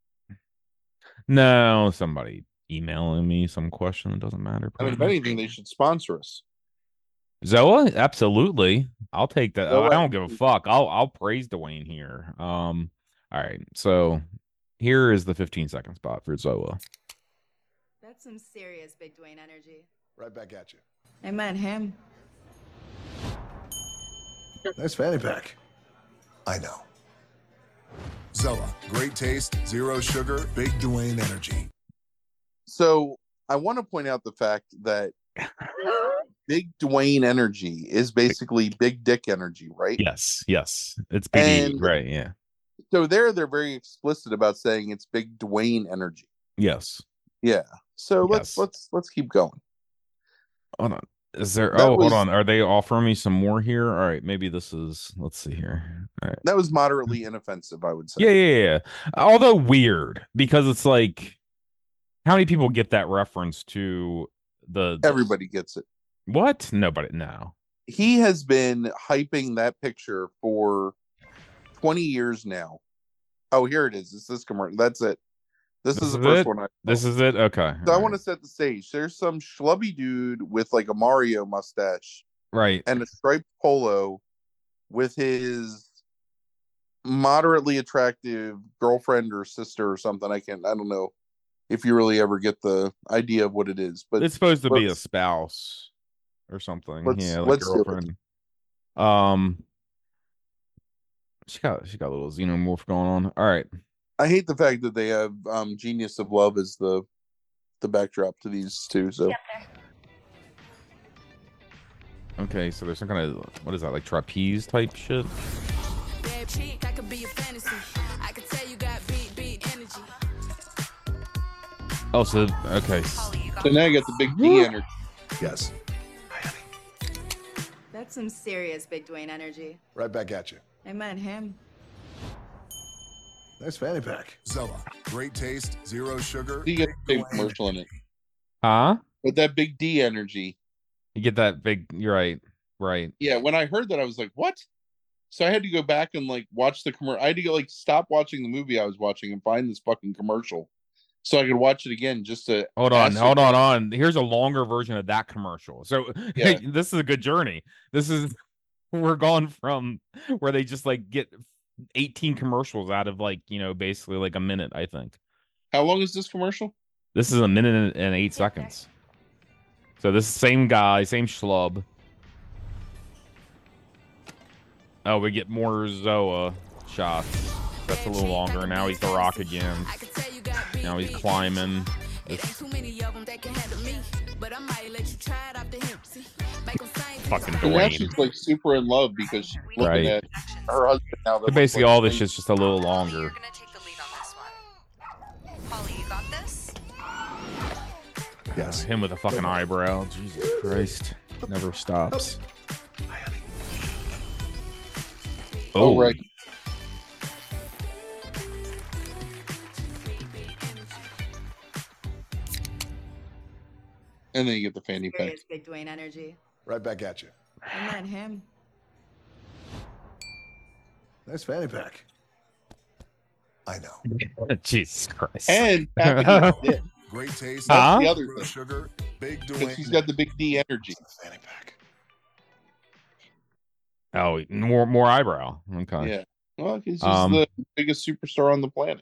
No, somebody emailing me some question that doesn't matter. I mean, if anything, they should sponsor us. Zoa, absolutely. I'll take that. Zoa. I don't give a fuck. I'll I'll praise Dwayne here. Um, all right. So here is the fifteen second spot for Zoa. That's some serious big Dwayne energy. Right back at you. I met him. Nice fanny pack. I know. Zoa, great taste, zero sugar, big Dwayne energy. So I want to point out the fact that big Dwayne energy is basically big dick energy, right? Yes, yes. It's B D, And- right? Yeah. So there, they're very explicit about saying it's big Dwayne energy. Yes. Yeah. So let's Yes. let's let's keep going. Hold on. Is there? That oh, was- hold on. Are they offering me some more here? All right. Maybe this is. Let's see here. All right. That was moderately inoffensive, I would say. Yeah, yeah, yeah. Although weird because it's like, how many people get that reference to the Everybody gets it. what? Nobody. No. He has been hyping that picture for twenty years now. Oh, here it is. It's this commercial. That's it. This, This is the is first it? one I saw. This is it. Okay. So I all want to right. set the stage. There's some schlubby dude with like a Mario mustache Right. and a striped polo with his moderately attractive girlfriend or sister or something. I can't. I don't know if you really ever get the idea of what it is, but It's supposed to be a let's- spouse or something. let's- Yeah, like let's do it. girlfriend. Um, she got she got a little xenomorph going on. All right. I hate the fact that they have um, Genius of Love as the the backdrop to these two. So Okay, so there's some kind of what is that, like trapeze type shit? Bad chick, I could be a fantasy. I could tell you got beat, beat energy. Oh, so okay. so now you got the big D energy. Yes. That's some serious Big Dwayne energy. Right back at you. I meant him. Nice fanny pack. Zella. Great taste, zero sugar. You get a big Dwayne. commercial in it, Huh? but that big D energy. You get that big. You're right. Right. Yeah, when I heard that, I was like, "What?" So I had to go back and like watch the commercial. I had to go like stop watching the movie I was watching and find this fucking commercial, so I could watch it again. Just to Hold on, ask hold you- on, on. Here's a longer version of that commercial. So Yeah. this is a good journey. This is we're going from where they just like get eighteen commercials out of like, you know, basically like a minute, I think. How long is this commercial? This is a minute and- and eight seconds. So this is the same guy, same schlub. Oh, we get more Zoa shots. That's a little longer. Now he's the Rock again. I could tell you got beat, Now he's beat climbing. It ain't too many of them that can handle me, but I might let you try it off the hip. See, make 'em sing. Fucking And now Dwayne. she's like super in love because she's looking Right. at her husband now. That So looks basically, like all this Dwayne. shit's just a little You're longer. gonna take the lead on this one. Holly, you got this? Yes. Him with a fucking eyebrow. Jesus Christ. Never stops. Oh, right. And then you get the fanny pack. Serious Big Dwayne energy. Right back at you. I meant him. Nice fanny pack. I know. Jesus Christ. And tapping his dick. Great taste. Huh? That's the other Zero thing. sugar. Big Because Dwayne. she's got the big D energy. fanny pack. Oh, more more eyebrow. Okay. Yeah. Well, he's just Um, the biggest superstar on the planet.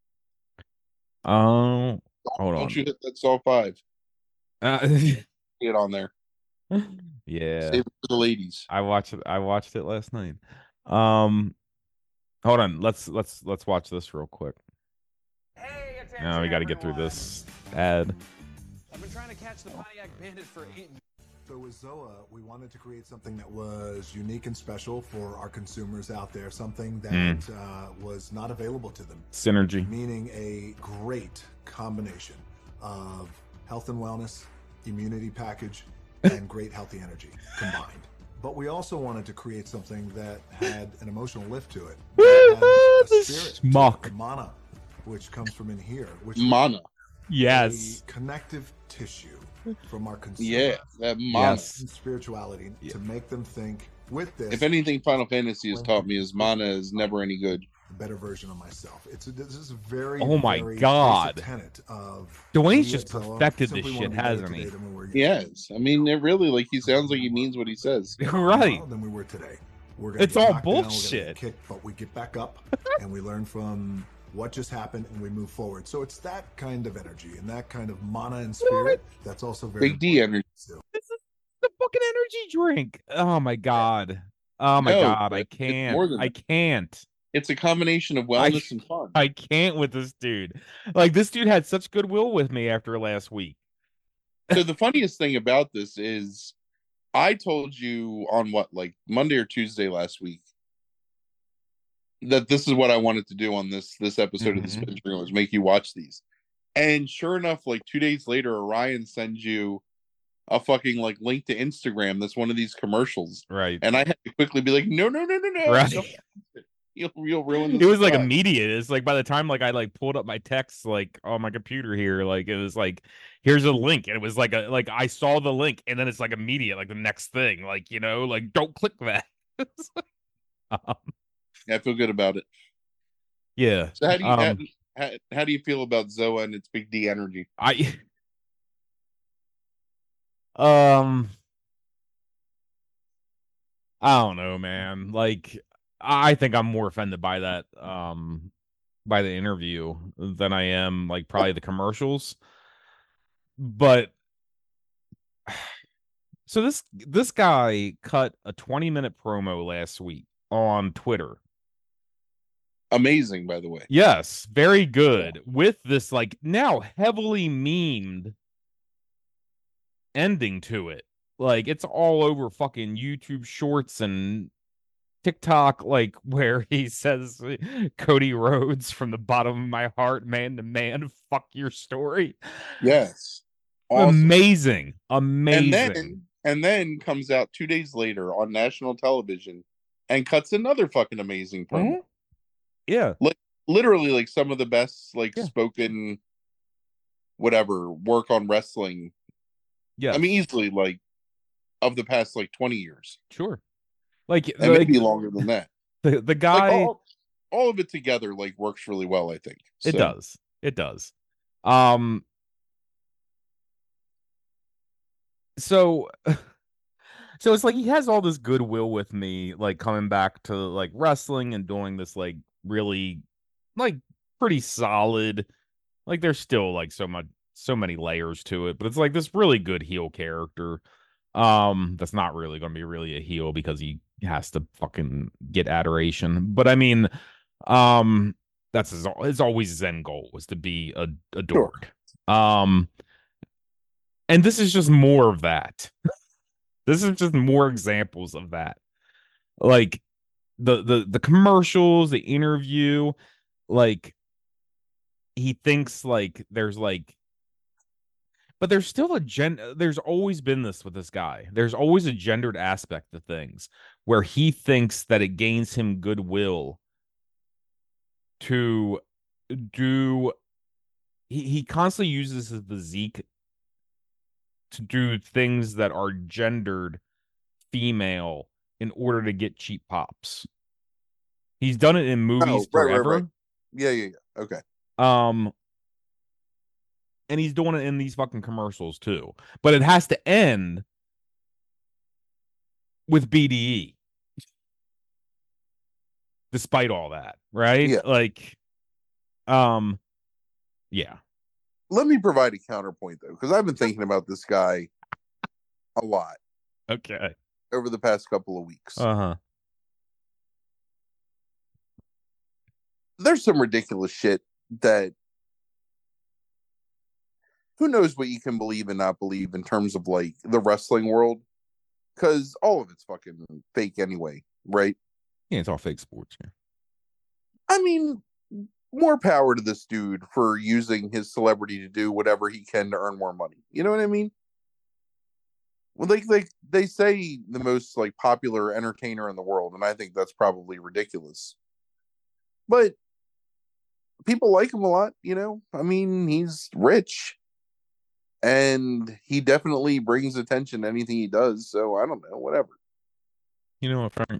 Oh, hold on. Don't you hit that Saw five. Uh, Get on there. yeah. Save it for the ladies. I watched it. I watched it last night. Um, hold on. Let's let's let's watch this real quick. Hey, attention, Now we got to get through everyone. this ad. I've been trying to catch the Pontiac Bandit for eight. So with Zoa, we wanted to create something that was unique and special for our consumers out there, something that Mm. uh, was not available to them, Synergy. meaning a great combination of health and wellness, immunity package, and great healthy energy combined. But we also wanted to create something that had an emotional lift to it. that had a The spirit to it, schmuck. the mana, which comes from in here, which Mana. Yes. a connective tissue from our consumers. Yeah, that mana. Yes. And spirituality Yeah. to make them think with this. If anything Final Fantasy has taught me is mana is never any good. a better version of myself. It's a, this is a very Oh my very God. basic tenet of Dwayne's we just at Zillow perfected this simply shit, wanna be better hasn't he? today than we were Yes. I mean, it really, like, he sounds like he means what he says. Right. tomorrow than we were today. We're gonna It's get all knocked down, we're gonna bullshit. get kicked, but we get back up and we learn from what just happened and we move forward. So it's that kind of energy and that kind of mana and spirit that's also very Big D energy. important. This is the fucking energy drink. Oh my god. Oh my No, god. I but it's can't. more than I that. can't. It's a combination of I- wellness and fun. I can't with this dude. Like this dude had such goodwill with me after last week. So the funniest thing about this is I told you on what, like Monday or Tuesday last week, that this is what I wanted to do on this this episode of the Mhm. Spin Stream was make you watch these. And sure enough, like two days later, Orion sends you a fucking like link to Instagram that's one of these commercials. Right. And I had to quickly be like, no, no, no, no, no. Right. don't- You'll, you'll ruin the It was like surprise. immediate. It's like by the time like I like pulled up my text like on my computer here, like it was like here's a link, and it was like a like I saw the link, and then it's like immediate, like the next thing, like you know, like don't click that. um, Yeah, I feel good about it. yeah. So how do you um, how, how, how do you feel about Zoa and its Big D energy? I um I don't know, man. Like I think I'm more offended by that um by the interview than I am like probably the commercials. But so this this guy cut a twenty minute promo last week on Twitter. Amazing, by the way. Yes, very good. With this like now heavily memed ending to it. Like it's all over fucking YouTube shorts and TikTok, like where he says Cody Rhodes from the bottom of my heart, man to man, fuck your story. Yes. Awesome. Amazing. Amazing. And then and then comes out two days later on national television and cuts another fucking amazing promo. Mhm. Yeah. Like literally like some of the best like Yeah. spoken whatever work on wrestling. Yeah. I mean easily like of the past like twenty years. Sure. Like And the, maybe longer than that. The the guy Like all, all of it together like works really well, I think. It So, does. It does. Um so so it's like he has all this goodwill with me, like coming back to like wrestling and doing this like really like pretty solid. Like there's still like so much so many layers to it, but it's like this really good heel character. Um, that's not really gonna be really a heel because he has to fucking get adoration. But I mean, um, that's his, his always his end goal was to be a, adored. Sure. Um, and this is just more of that. This is just more examples of that. Like the the the commercials, the interview, like he thinks like there's like but there's still a gen there's always been this with this guy. There's always a gendered aspect to things where he thinks that it gains him goodwill to do he, he constantly uses his physique to do things that are gendered female in order to get cheap pops. He's done it in movies oh, right, forever. Right, right. Yeah, yeah, yeah. Okay. Um And he's doing it in these fucking commercials too. But it has to end with B D E. Despite all that, right? Yeah. Like, um, yeah. Let me provide a counterpoint though, because I've been thinking about this guy a lot. Okay. Over the past couple of weeks. Uh-huh. There's some ridiculous shit that who knows what you can believe and not believe in terms of like the wrestling world, because all of it's fucking fake anyway, right? Yeah, it's all fake sports. Yeah. I mean, more power to this dude for using his celebrity to do whatever he can to earn more money. You know what I mean? Well, like they, they say the most like popular entertainer in the world, and I think that's probably ridiculous. But people like him a lot, you know? I mean, he's rich. And he definitely brings attention to anything he does. So I don't know, whatever. You know what, Frank?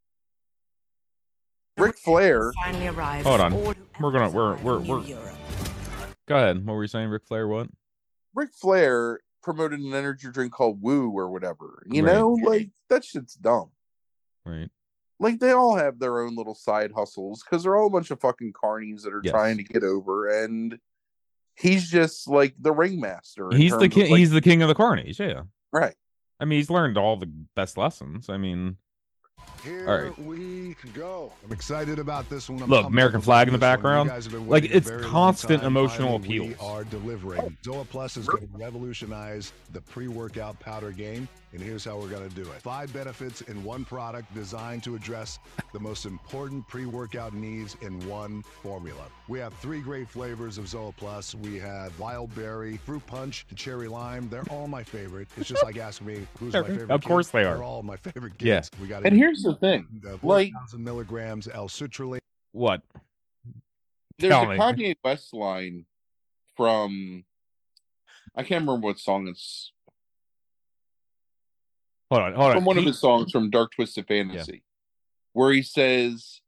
Ric Flair finally arrived. Hold on. We're gonna we're we're we're go ahead. What were you saying, Ric Flair? What? Ric Flair promoted an energy drink called Woo or whatever. You right. know, like that shit's dumb. Right. Like they all have their own little side hustles because they're all a bunch of fucking carnies that are yes. trying to get over, and he's just like the ringmaster. He's the king. Like, he's the king of the carnies. Yeah. Right. I mean, he's learned all the best lessons. I mean, here all right. we go. I'm excited about this one. I'm Look, American flag in the background. Like it's a constant time. emotional Finally, appeals. We are delivering. Zoa Plus is going to revolutionize the pre-workout powder game, and here's how we're going to do it. Five benefits in one product designed to address the most important pre-workout needs in one formula. We have three great flavors of Zoa Plus. We have wild berry, fruit punch, and cherry lime. They're all my favorite. It's just like asking me who's my favorite. Of course kid. they are. They're all my favorite kids. Yeah. We got and here's the thing, uh, like thousand milligrams L-citrulline. What? There's Tell a me. Kanye West line from I can't remember what song it's Hold on, hold on. from. One He- of his songs from Dark Twisted Fantasy, where he says,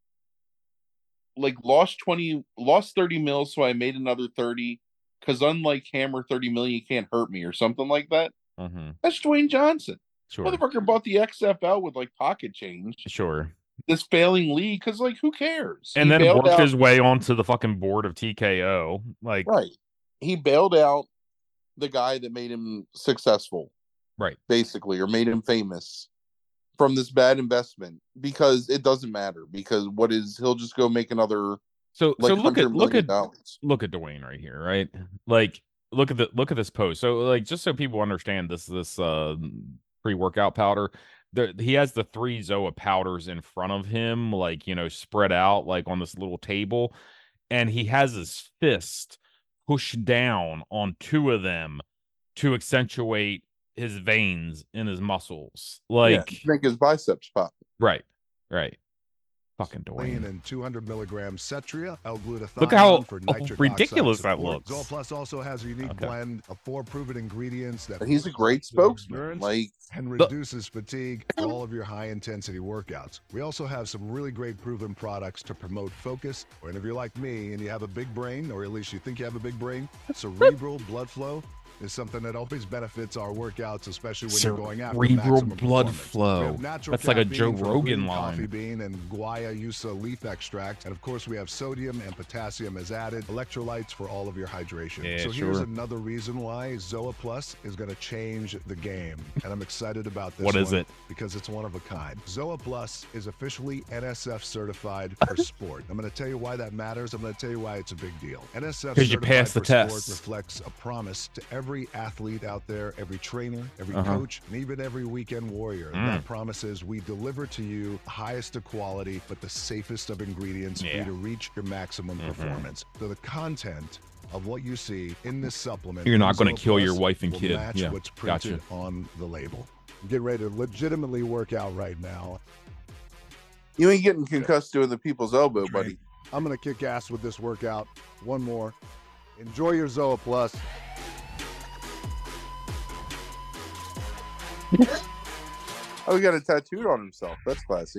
like, lost twenty, lost thirty mil, so I made another thirty. Because unlike Hammer thirty million, you can't hurt me, or something like that. Mm-hmm. That's Dwayne Johnson. Sure. Motherfucker bought the X F L with like pocket change. Sure. This failing league, because like who cares? And He then bailed worked out- his way onto the fucking board of T K O. Like, right. He bailed out the guy that made him successful, right? Basically, or made him famous from this bad investment, because it doesn't matter. Because what is he'll just go make another. So like so look at $100 look at million dollars. look at Dwayne right here, right? Like look at the look at this post. So like just so people understand this this uh pre-workout powder, there he has the three Zoa powders in front of him, like, you know, spread out like on this little table, and he has his fist pushed down on two of them to accentuate his veins in his muscles. Like Yeah, make his biceps pop. right, right. Fucking Dwayne Dwayne. and two hundred milligrams Cetria, L-glutathione Look how for oh, nitric ridiculous oxide that support. looks. Zolplus also has a unique Okay. blend of four proven ingredients that And he's a great spokesman. Like and The- reduces fatigue for all of your high-intensity workouts. We also have some really great proven products to promote focus. Or if you're like me and you have a big brain, or at least you think you have a big brain, cerebral blood flow is something that always benefits our workouts, especially when you're going after Cerebral maximum blood performance. flow. We have natural That's like a Joe caffeine from Rogan green line. coffee bean and guayusa leaf extract, and of course we have sodium and potassium as added electrolytes for all of your hydration. Yeah, so here's sure. another reason why Zoa Plus is going to change the game, and I'm excited about this. What is one it? Because it's one of a kind. Zoa Plus is officially N S F certified for sport. I'm going to tell you why that matters. I'm going to tell you why it's a big deal. N S F 'Cause you certified passed the for sport tests. reflects a promise to every athlete out there, every trainer, every Uh-huh. coach, and even every weekend warrior. Mm. That promise is we deliver to you the highest of quality, but the safest of ingredients for Yeah. you to reach your maximum Mhm. performance. So the content of what you see in this supplement, You're not from gonna Zoa kill your Plus wife and will kid. match Yeah, what's printed gotcha. on the label. I'm getting ready to legitimately work out right now. you ain't getting concussed doing the people's elbow, buddy. I'm going to kick ass with this workout. One more. Enjoy your Zoa Plus. Oh, he got it tattooed on himself. That's classy.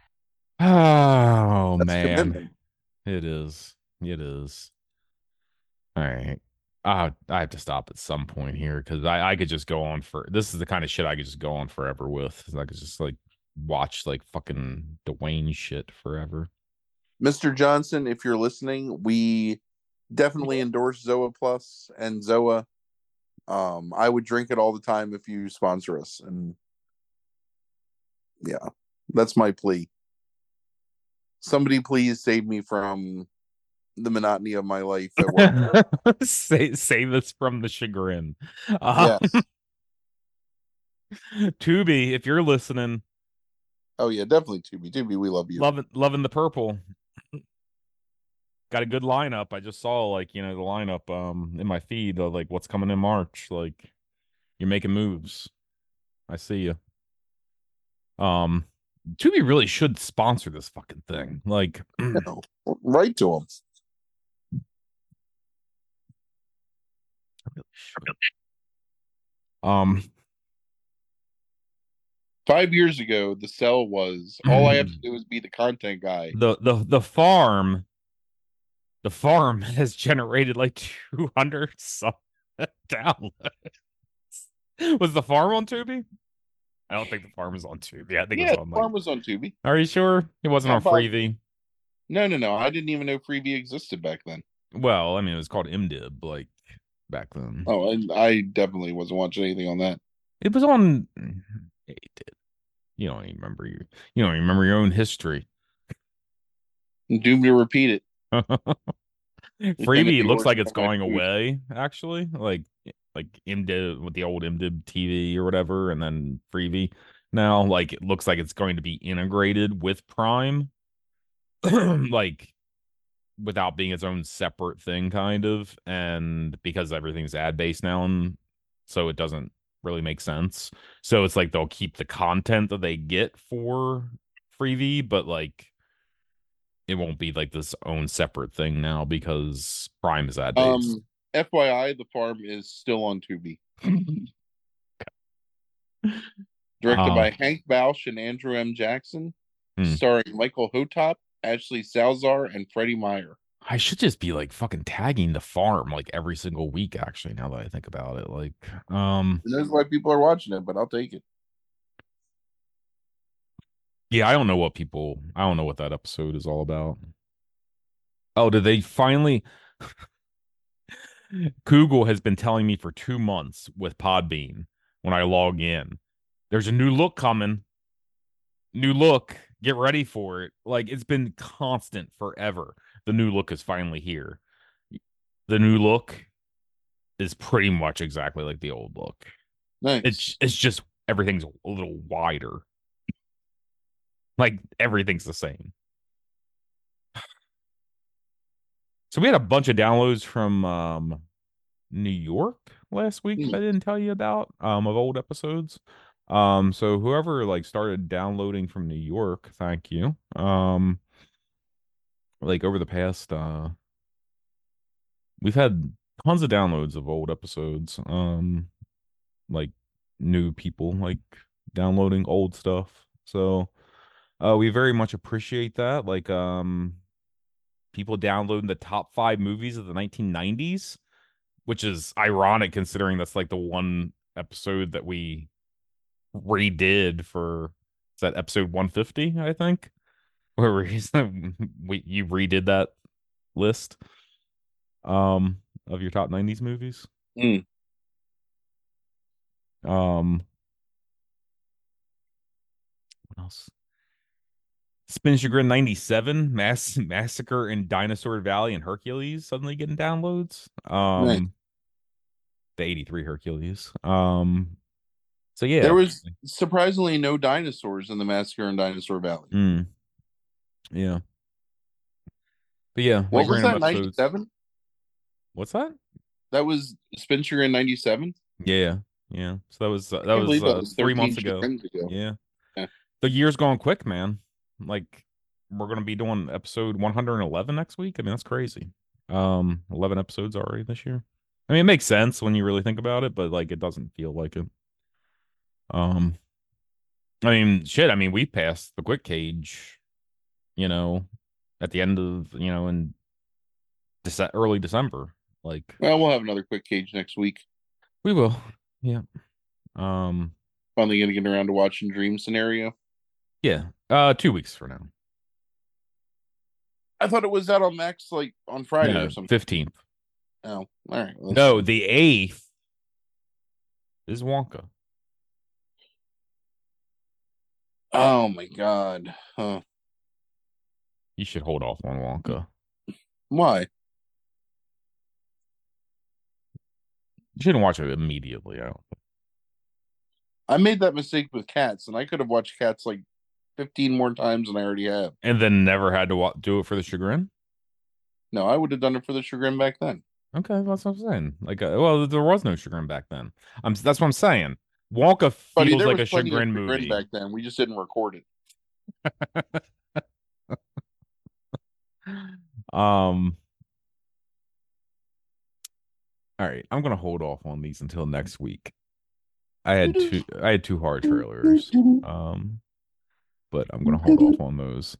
Oh That's man. commitment. It is. It is. All right. Uh, I have to stop at some point here because I, I could just go on for this is the kind of shit I could just go on forever with. I could just like watch like fucking Dwayne shit forever. Mister Johnson, if you're listening, we definitely endorse Zoa Plus and Zoa. Um, I would drink it all the time if you sponsor us. And yeah, that's my plea. Somebody please save me from the monotony of my life at work. Say, save us from the chagrin. Uh, Yes. Tubi, if you're listening, Oh yeah, definitely Tubi. Tubi, we love you. loving loving the purple. Got a good lineup. I just saw like, you know, the lineup um in my feed of like what's coming in March. Like you're making moves. I see you. Um Tubi really should sponsor this fucking thing. Like No, write to them. um Five years ago, the sell was all I have to do is be the content guy. the the the farm the farm has generated like two hundred some downloads. Was the farm on Tubi? I don't think the farm was on Tubi. I think Yeah, it the was on farm like, was on Tubi. are you sure it wasn't How on about- Freevee? No, no, no. I didn't even know Freebie existed back then. Well, I mean, it was called M D I B like back then. Oh, and I definitely wasn't watching anything on that. It was on. It did. You don't even remember your. You don't even remember your own history. Doom to repeat it. Freebie looks like worse it's than my going food. away. Actually, like like M D I B with the old M D I B T V or whatever, and then Freebie now, like it looks like it's going to be integrated with Prime, like without being its own separate thing, kind of, and because everything's ad based now, and so it doesn't really make sense. So it's like they'll keep the content that they get for Freevee, but like it won't be like this own separate thing now because Prime is ad based. Um, F Y I, The Farm is still on Tubi. Directed Uh, by Hank Bausch and Andrew M. Jackson, Hmm. starring Michael Hotop, Ashley Salzar, and Freddie Meyer. I should just be like fucking tagging The Farm like every single week. Actually, now that I think about it, like, um, Who knows why people are watching it, but I'll take it. yeah, I don't know what people. I don't know what that episode is all about. Oh, did they finally? Google has been telling me for two months with Podbean when I log in, there's a new look coming. New look. Get ready for it. Like, it's been constant forever. The new look is finally here. The new look is pretty much exactly like the old look. Nice. It's it's just everything's a little wider. Like, everything's the same. So we had a bunch of downloads from um, New York last week. Hmm. I didn't tell you about um of old episodes. Um, so whoever like started downloading from New York, thank you. Um, like over the past, uh, we've had tons of downloads of old episodes. Um, like new people like downloading old stuff. So, uh, we very much appreciate that. Like, um, people downloading the top five movies of the nineteen nineties, which is ironic considering that's like the one episode that we redid for, is that episode one fifty, I think, where we, we you redid that list um of your top nineties movies. Mm. Um what else? Spin Sugar ninety-seven, Mass Massacre in Dinosaur Valley and Hercules suddenly getting downloads. Um Nice. The eighty-three Hercules. Um so yeah. There was surprisingly no dinosaurs in the Massacre in Dinosaur Valley. Mm. Yeah. But yeah, What like was random that, episodes. ninety-seven? What's that? That was Spin Sugar in ninety-seven? Yeah, yeah. So that was uh, that can't was, believe uh, that was three thirteen months ago. chickens ago. Yeah. Yeah. The year's going quick, man. Like, we're gonna be doing episode one hundred eleven next week. I mean, that's crazy. Um, eleven episodes already this year. I mean, it makes sense when you really think about it, but like, it doesn't feel like it. Um, I mean, shit. I mean, we passed the quick cage, you know, at the end of, you know, in Dece- early December. Like, Well, we'll have another quick cage next week. we will. Yeah. Um, Finally gonna get around to watching Dream Scenario. yeah. Uh, two weeks for now. I thought it was out on Max like on Friday No, or something. fifteenth. Oh, all right. let's- No, the eighth is Wonka. Oh my god. Huh. You should hold off on Wonka. Why? You shouldn't watch it immediately. I don't think. I made that mistake with Cats, and I could have watched Cats like fifteen more times than I already have. And then never had to wa- do it for the chagrin. No, I would have done it for the chagrin back then. Okay, that's what I'm saying. Like, uh, well, there was no chagrin back then. I'm. That's what I'm saying. Wonka Buddy, feels there like was a plenty of chagrin chagrin movie. back then. We just didn't record it. Um. All right, I'm gonna hold off on these until next week. I had two. I had two hard trailers. Um, but I'm gonna hold off on those.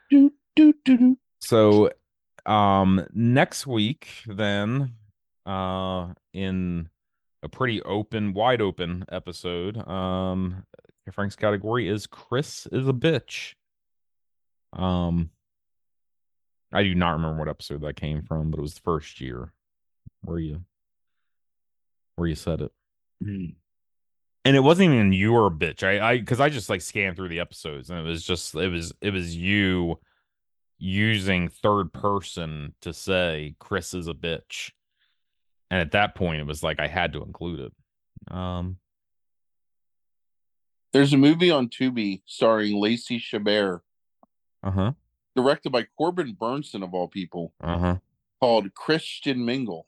So, um, next week, then, uh, in a pretty open, wide open episode, um, Frank's category is Chris is a bitch. Um, I do not remember what episode that came from, but it was the first year where you where you said it. Mm. And it wasn't even you were a bitch. I I because I just like scanned through the episodes and it was just it was it was you using third person to say Chris is a bitch. And at that point it was like I had to include it. Um There's a movie on Tubi starring Lacey Chabert, uh-huh. directed by Corbin Burnson of all people, Uh-huh. called Christian Mingle.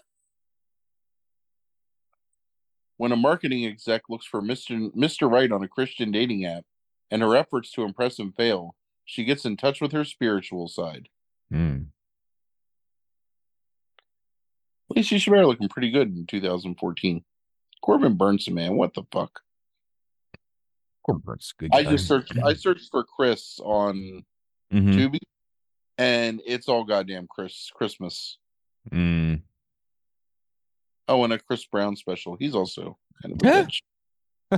When a marketing exec looks for Mister Mister Right on a Christian dating app and her efforts to impress him fail, she gets in touch with her spiritual side. Mm. Lacey Chabert looking pretty good in two thousand fourteen. Corbin Burnson, man, what the fuck? Corbin Burn's a good I guy. just searched. I searched for Chris on Mhm. Tubi, and it's all goddamn Chris Christmas. Mm. Oh, and a Chris Brown special. He's also kind of a bitch.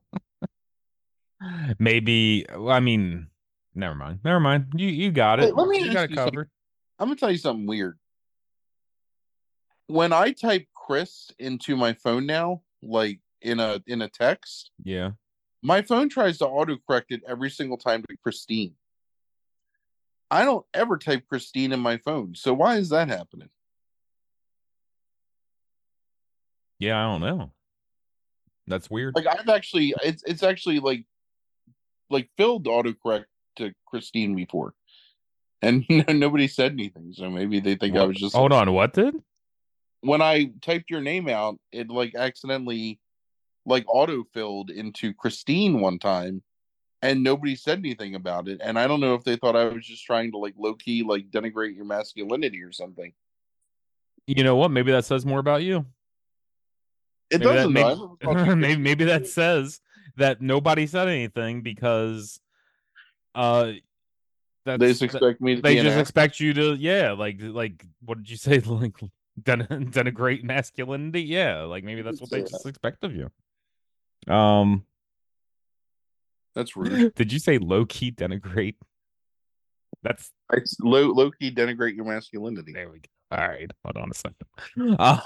Maybe. Well, I mean, never mind. Never mind. You you got Hey, it. let me you ask got it you something. covered. I'm gonna tell you something weird. When I type Chris into my phone now, like in a in a text, Yeah. my phone tries to autocorrect it every single time to Christine. I don't ever type Christine in my phone. So why is that happening? Yeah, I don't know. That's weird. Like I've actually it's it's actually like like filled autocorrect to Christine before. And nobody said anything. So maybe they think What? I was just Hold on, what did? When I typed your name out, it like accidentally like auto-filled into Christine one time, and nobody said anything about it. And I don't know if they thought I was just trying to like low-key like denigrate your masculinity or something. You know what? Maybe that says more about you. It maybe doesn't. That, though. I never thought maybe, you maybe could- maybe that says that nobody said anything because uh that's They just that- expect me to they be an just ass. expect you to yeah like like what did you say like den- denigrate masculinity? Yeah, like maybe that's what they Say just expect of you. Um, That's rude. did you say low key denigrate? That's I low low key denigrate your masculinity. there we go. All right, hold on a second. Uh,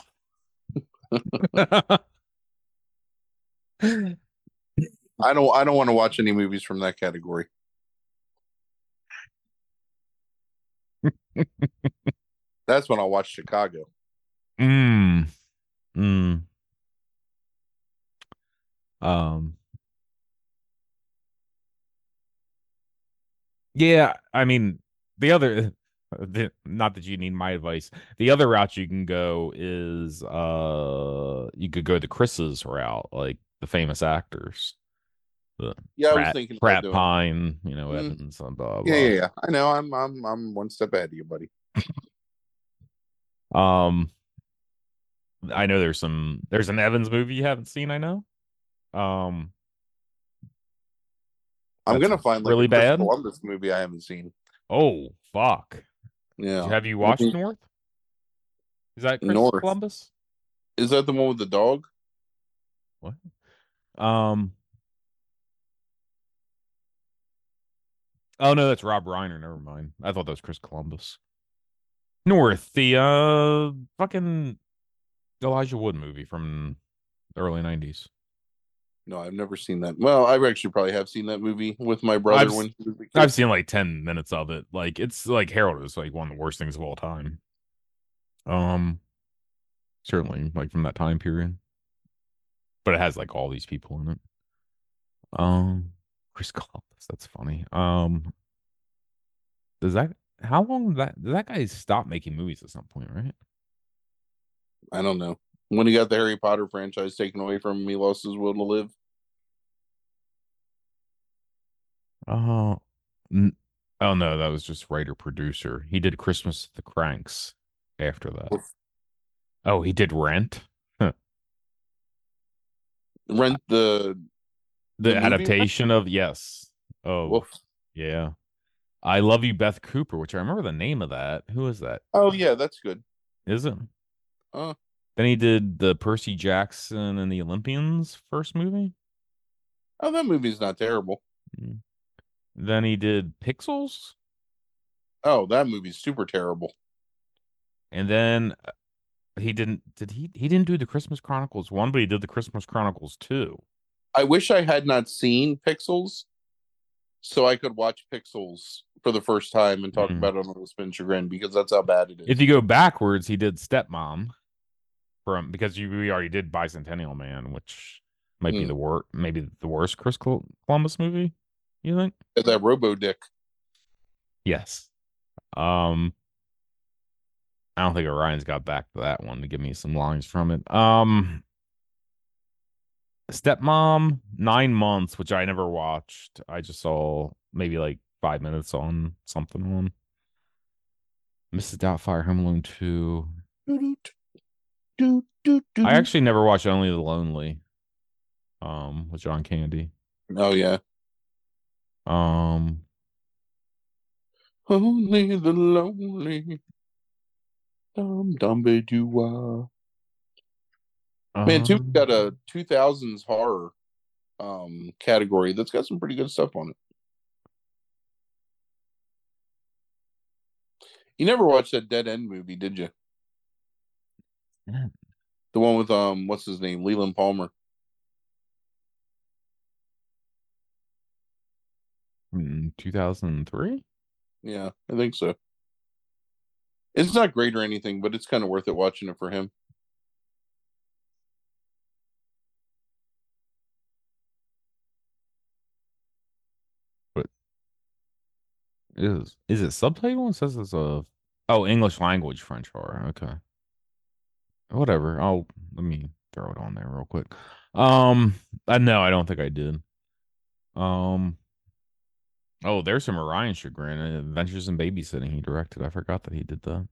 I don't. I don't want to watch any movies from that category. That's when I'll watch Chicago. mm, mm. Um. Yeah, I mean the other, the, not that you need my advice. The other route you can go is uh you could go the Chris's route, like the famous actors. The Yeah, I was Pratt, thinking about Pratt doing. Pine, you know, Mm. Evans, and blah blah. Yeah, yeah, yeah. I know. I'm. I'm. I'm one step ahead of you, buddy. Um, I know there's some there's an Evans movie you haven't seen. I know. Um, I'm That's gonna find like really a Chris bad? Columbus movie I haven't seen. oh fuck. Yeah. Have you watched Mhm. North? Is that Chris North. Columbus? Is that the one with the dog? What? Um. Oh no, that's Rob Reiner. Never mind. I thought that was Chris Columbus. North, the uh fucking Elijah Wood movie from the early nineties. No, I've never seen that. Well, I actually probably have seen that movie with my brother I've, when he was a kid. I've seen like ten minutes of it. Like it's like Harold is like one of the worst things of all time. Um, certainly like from that time period. But it has like all these people in it. Um, Chris Columbus. That's funny. Um, does that how long did that did that guy stop making movies at some point, right? I don't know. When he got the Harry Potter franchise taken away from him, he lost his will to live. Oh, n- oh no, that was just writer producer. He did Christmas at the Cranks after that. Oof. Oh, he did Rent, Rent the the, The movie? adaptation of yes. Oh, Wolf. yeah. I Love You, Beth Cooper, which I remember the name of that. Who is that? Oh yeah, that's good. Is it? Uh, Then he did the Percy Jackson and the Olympians first movie. oh, that movie's not terrible. Mm. Then he did Pixels, Oh, that movie's super terrible. and then uh, he didn't. Did he? He didn't do the Christmas Chronicles one, but he did the Christmas Chronicles two. I wish I had not seen Pixels, so I could watch Pixels for the first time and talk Mhm. about it on the Spin Chagrin because that's how bad it is. If you go backwards, he did Stepmom from because you we already did Bicentennial Man, which might be Hmm. the worst, maybe the worst Chris Col- Columbus movie. You think? that Robo Dick. Yes. Um, I don't think Orion's got back to that one to give me some lines from it. Um, Stepmom, Nine Months, which I never watched. I just saw maybe like five minutes on something on. Missus Doubtfire, Home Alone two. Do, do, do. I actually never watched Only the Lonely. Um, with John Candy. Oh yeah. Um, Only the lonely. Dum dum be doo Man, too um, got a two thousands horror um category that's got some pretty good stuff on it. You never watched that Dead End movie, did you? Yeah. The one with um what's his name? Leland Palmer. two thousand three. Yeah, I think so. It's not great or anything, but it's kind of worth it watching it for him. But is is it subtitle? It says it's a oh English language French horror. Okay, whatever. I'll let me throw it on there real quick. Um, uh, no, I don't think I did. Um, oh, there's some Ryan Chagrin, Adventures in Babysitting. He directed. I forgot that he did that.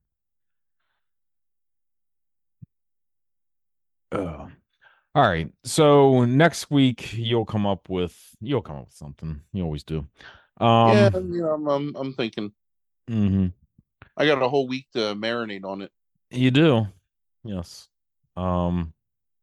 Oh. All right. So next week you'll come up with you'll come up with something. You always do. Um, yeah, you know, I'm, I'm I'm thinking. Mm-hmm. I got a whole week to marinate on it. You do. Yes. Um,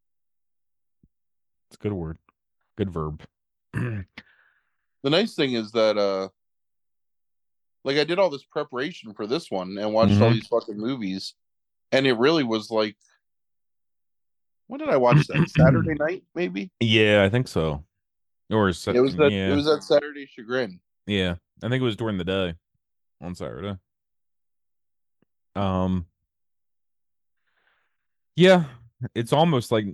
it's a good word. Good verb. The nice thing is that uh like I did all this preparation for this one and watched mm-hmm. all these fucking movies, and it really was like, when did I watch that? Saturday night, maybe? Yeah, I think so. Or it was that yeah. it was that Saturday Chagrin. Yeah, I think it was during the day on Saturday. Um, yeah, it's almost like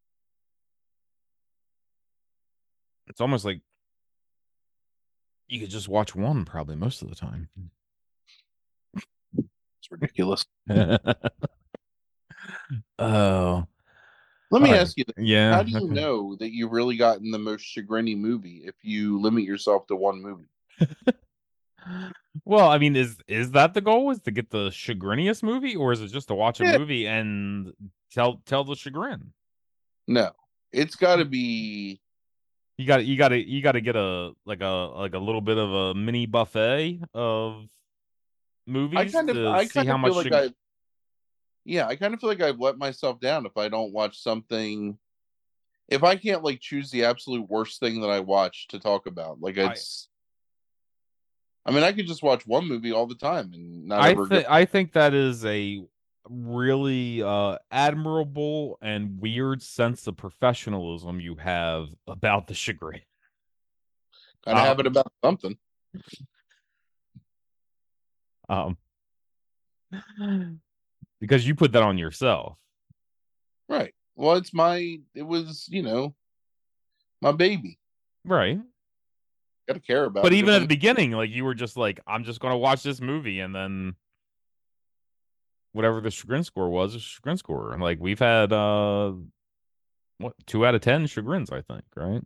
it's almost like you could just watch one probably most of the time. It's ridiculous. Oh. Let me ask you this. Yeah. How do you okay. know that you've really gotten the most chagrinny movie if you limit yourself to one movie? Well, I mean, is is that the goal? Is to get the chagriniest movie, or is it just to watch a yeah. movie and tell tell the chagrin? No, it's got to be. You got you got to you got to get a like a like a little bit of a mini buffet of movies. I kind of to I see kind how of much feel like I. Yeah, I kind of feel like I've let myself down if I don't watch something. If I can't like choose the absolute worst thing that I watch to talk about, like it's. I, I mean, I could just watch one movie all the time and not I ever. Th- go... I think that is a really uh, admirable and weird sense of professionalism you have about the chagrin. Gotta um, have it about something. Um, because you put that on yourself, right? Well, it's my. It was, you know, my baby, right? Gotta care about. But it even at I'm... the beginning, like you were just like, I'm just gonna watch this movie, and then whatever the chagrin score was, a chagrin score. And like we've had uh, what two out of ten chagrins, I think, right?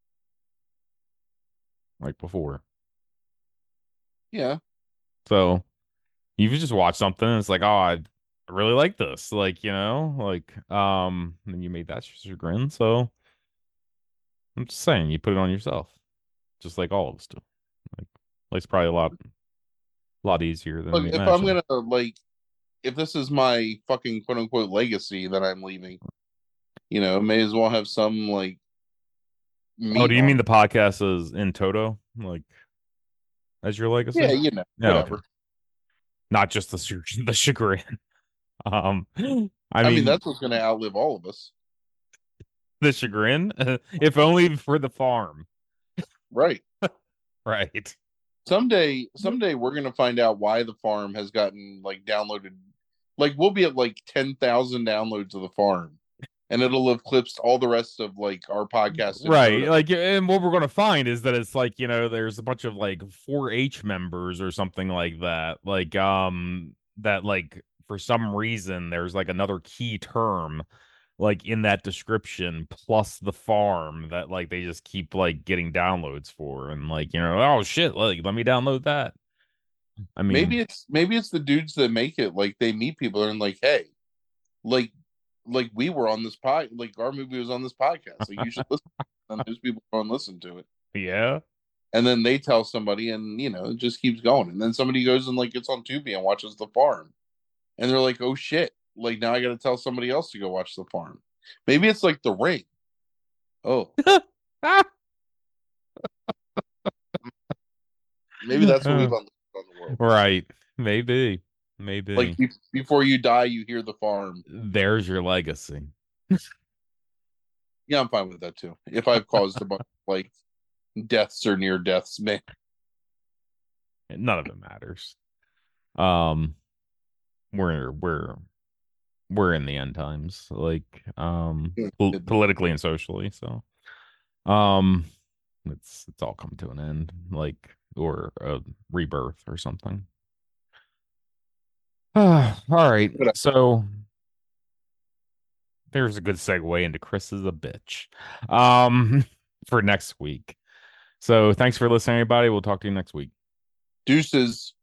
Like before. Yeah. So you just watch something and it's like, oh, I really like this. Like, you know, like, um, and you made that chagrin. So I'm just saying, you put it on yourself, just like all of us do. Like, like it's probably a lot, a lot easier than Look, we if imagine. I'm gonna like, if this is my fucking quote unquote legacy that I'm leaving, you know, may as well have some like. Oh, do you mean the podcast is in toto, like, as your legacy? Yeah, you know, no, whatever. Okay. Not just the the chagrin. Um, I mean, I mean that's what's going to outlive all of us. The chagrin, if only for the farm. Right. Right. Someday, someday we're going to find out why the farm has gotten like downloaded. Like we'll be at like ten thousand downloads of the farm. And it'll have clipped all the rest of like our podcast. Right. Like, and what we're going to find is that it's like, you know, there's a bunch of like four H members or something like that. Like, um, that like for some reason there's like another key term like in that description plus the farm that like they just keep like getting downloads for. And like, you know, oh shit, like let me download that. I mean, maybe it's maybe it's the dudes that make it. Like they meet people and like, hey, like, like we were on this pod, like our movie was on this podcast. Like you should listen, and those people go and listen to it. Yeah. And then they tell somebody, and you know, it just keeps going. And then somebody goes and like gets on Tubi and watches The Farm, and they're like, "Oh shit!" Like now I got to tell somebody else to go watch The Farm. Maybe it's like The Ring. Oh, maybe that's what we've unleashed on the world. Right? Maybe. Maybe. Like be- before you die, you hear The Farm. There's your legacy. Yeah, I'm fine with that too. If I've caused a bunch of like deaths or near deaths, man. None of it matters. Um, we're we're we're in the end times, like um, pol- politically and socially. So, um, it's it's all come to an end, like or a rebirth or something. all right, so there's a good segue into Chris is a bitch, um, for next week. So thanks for listening, everybody. We'll talk to you next week. Deuces.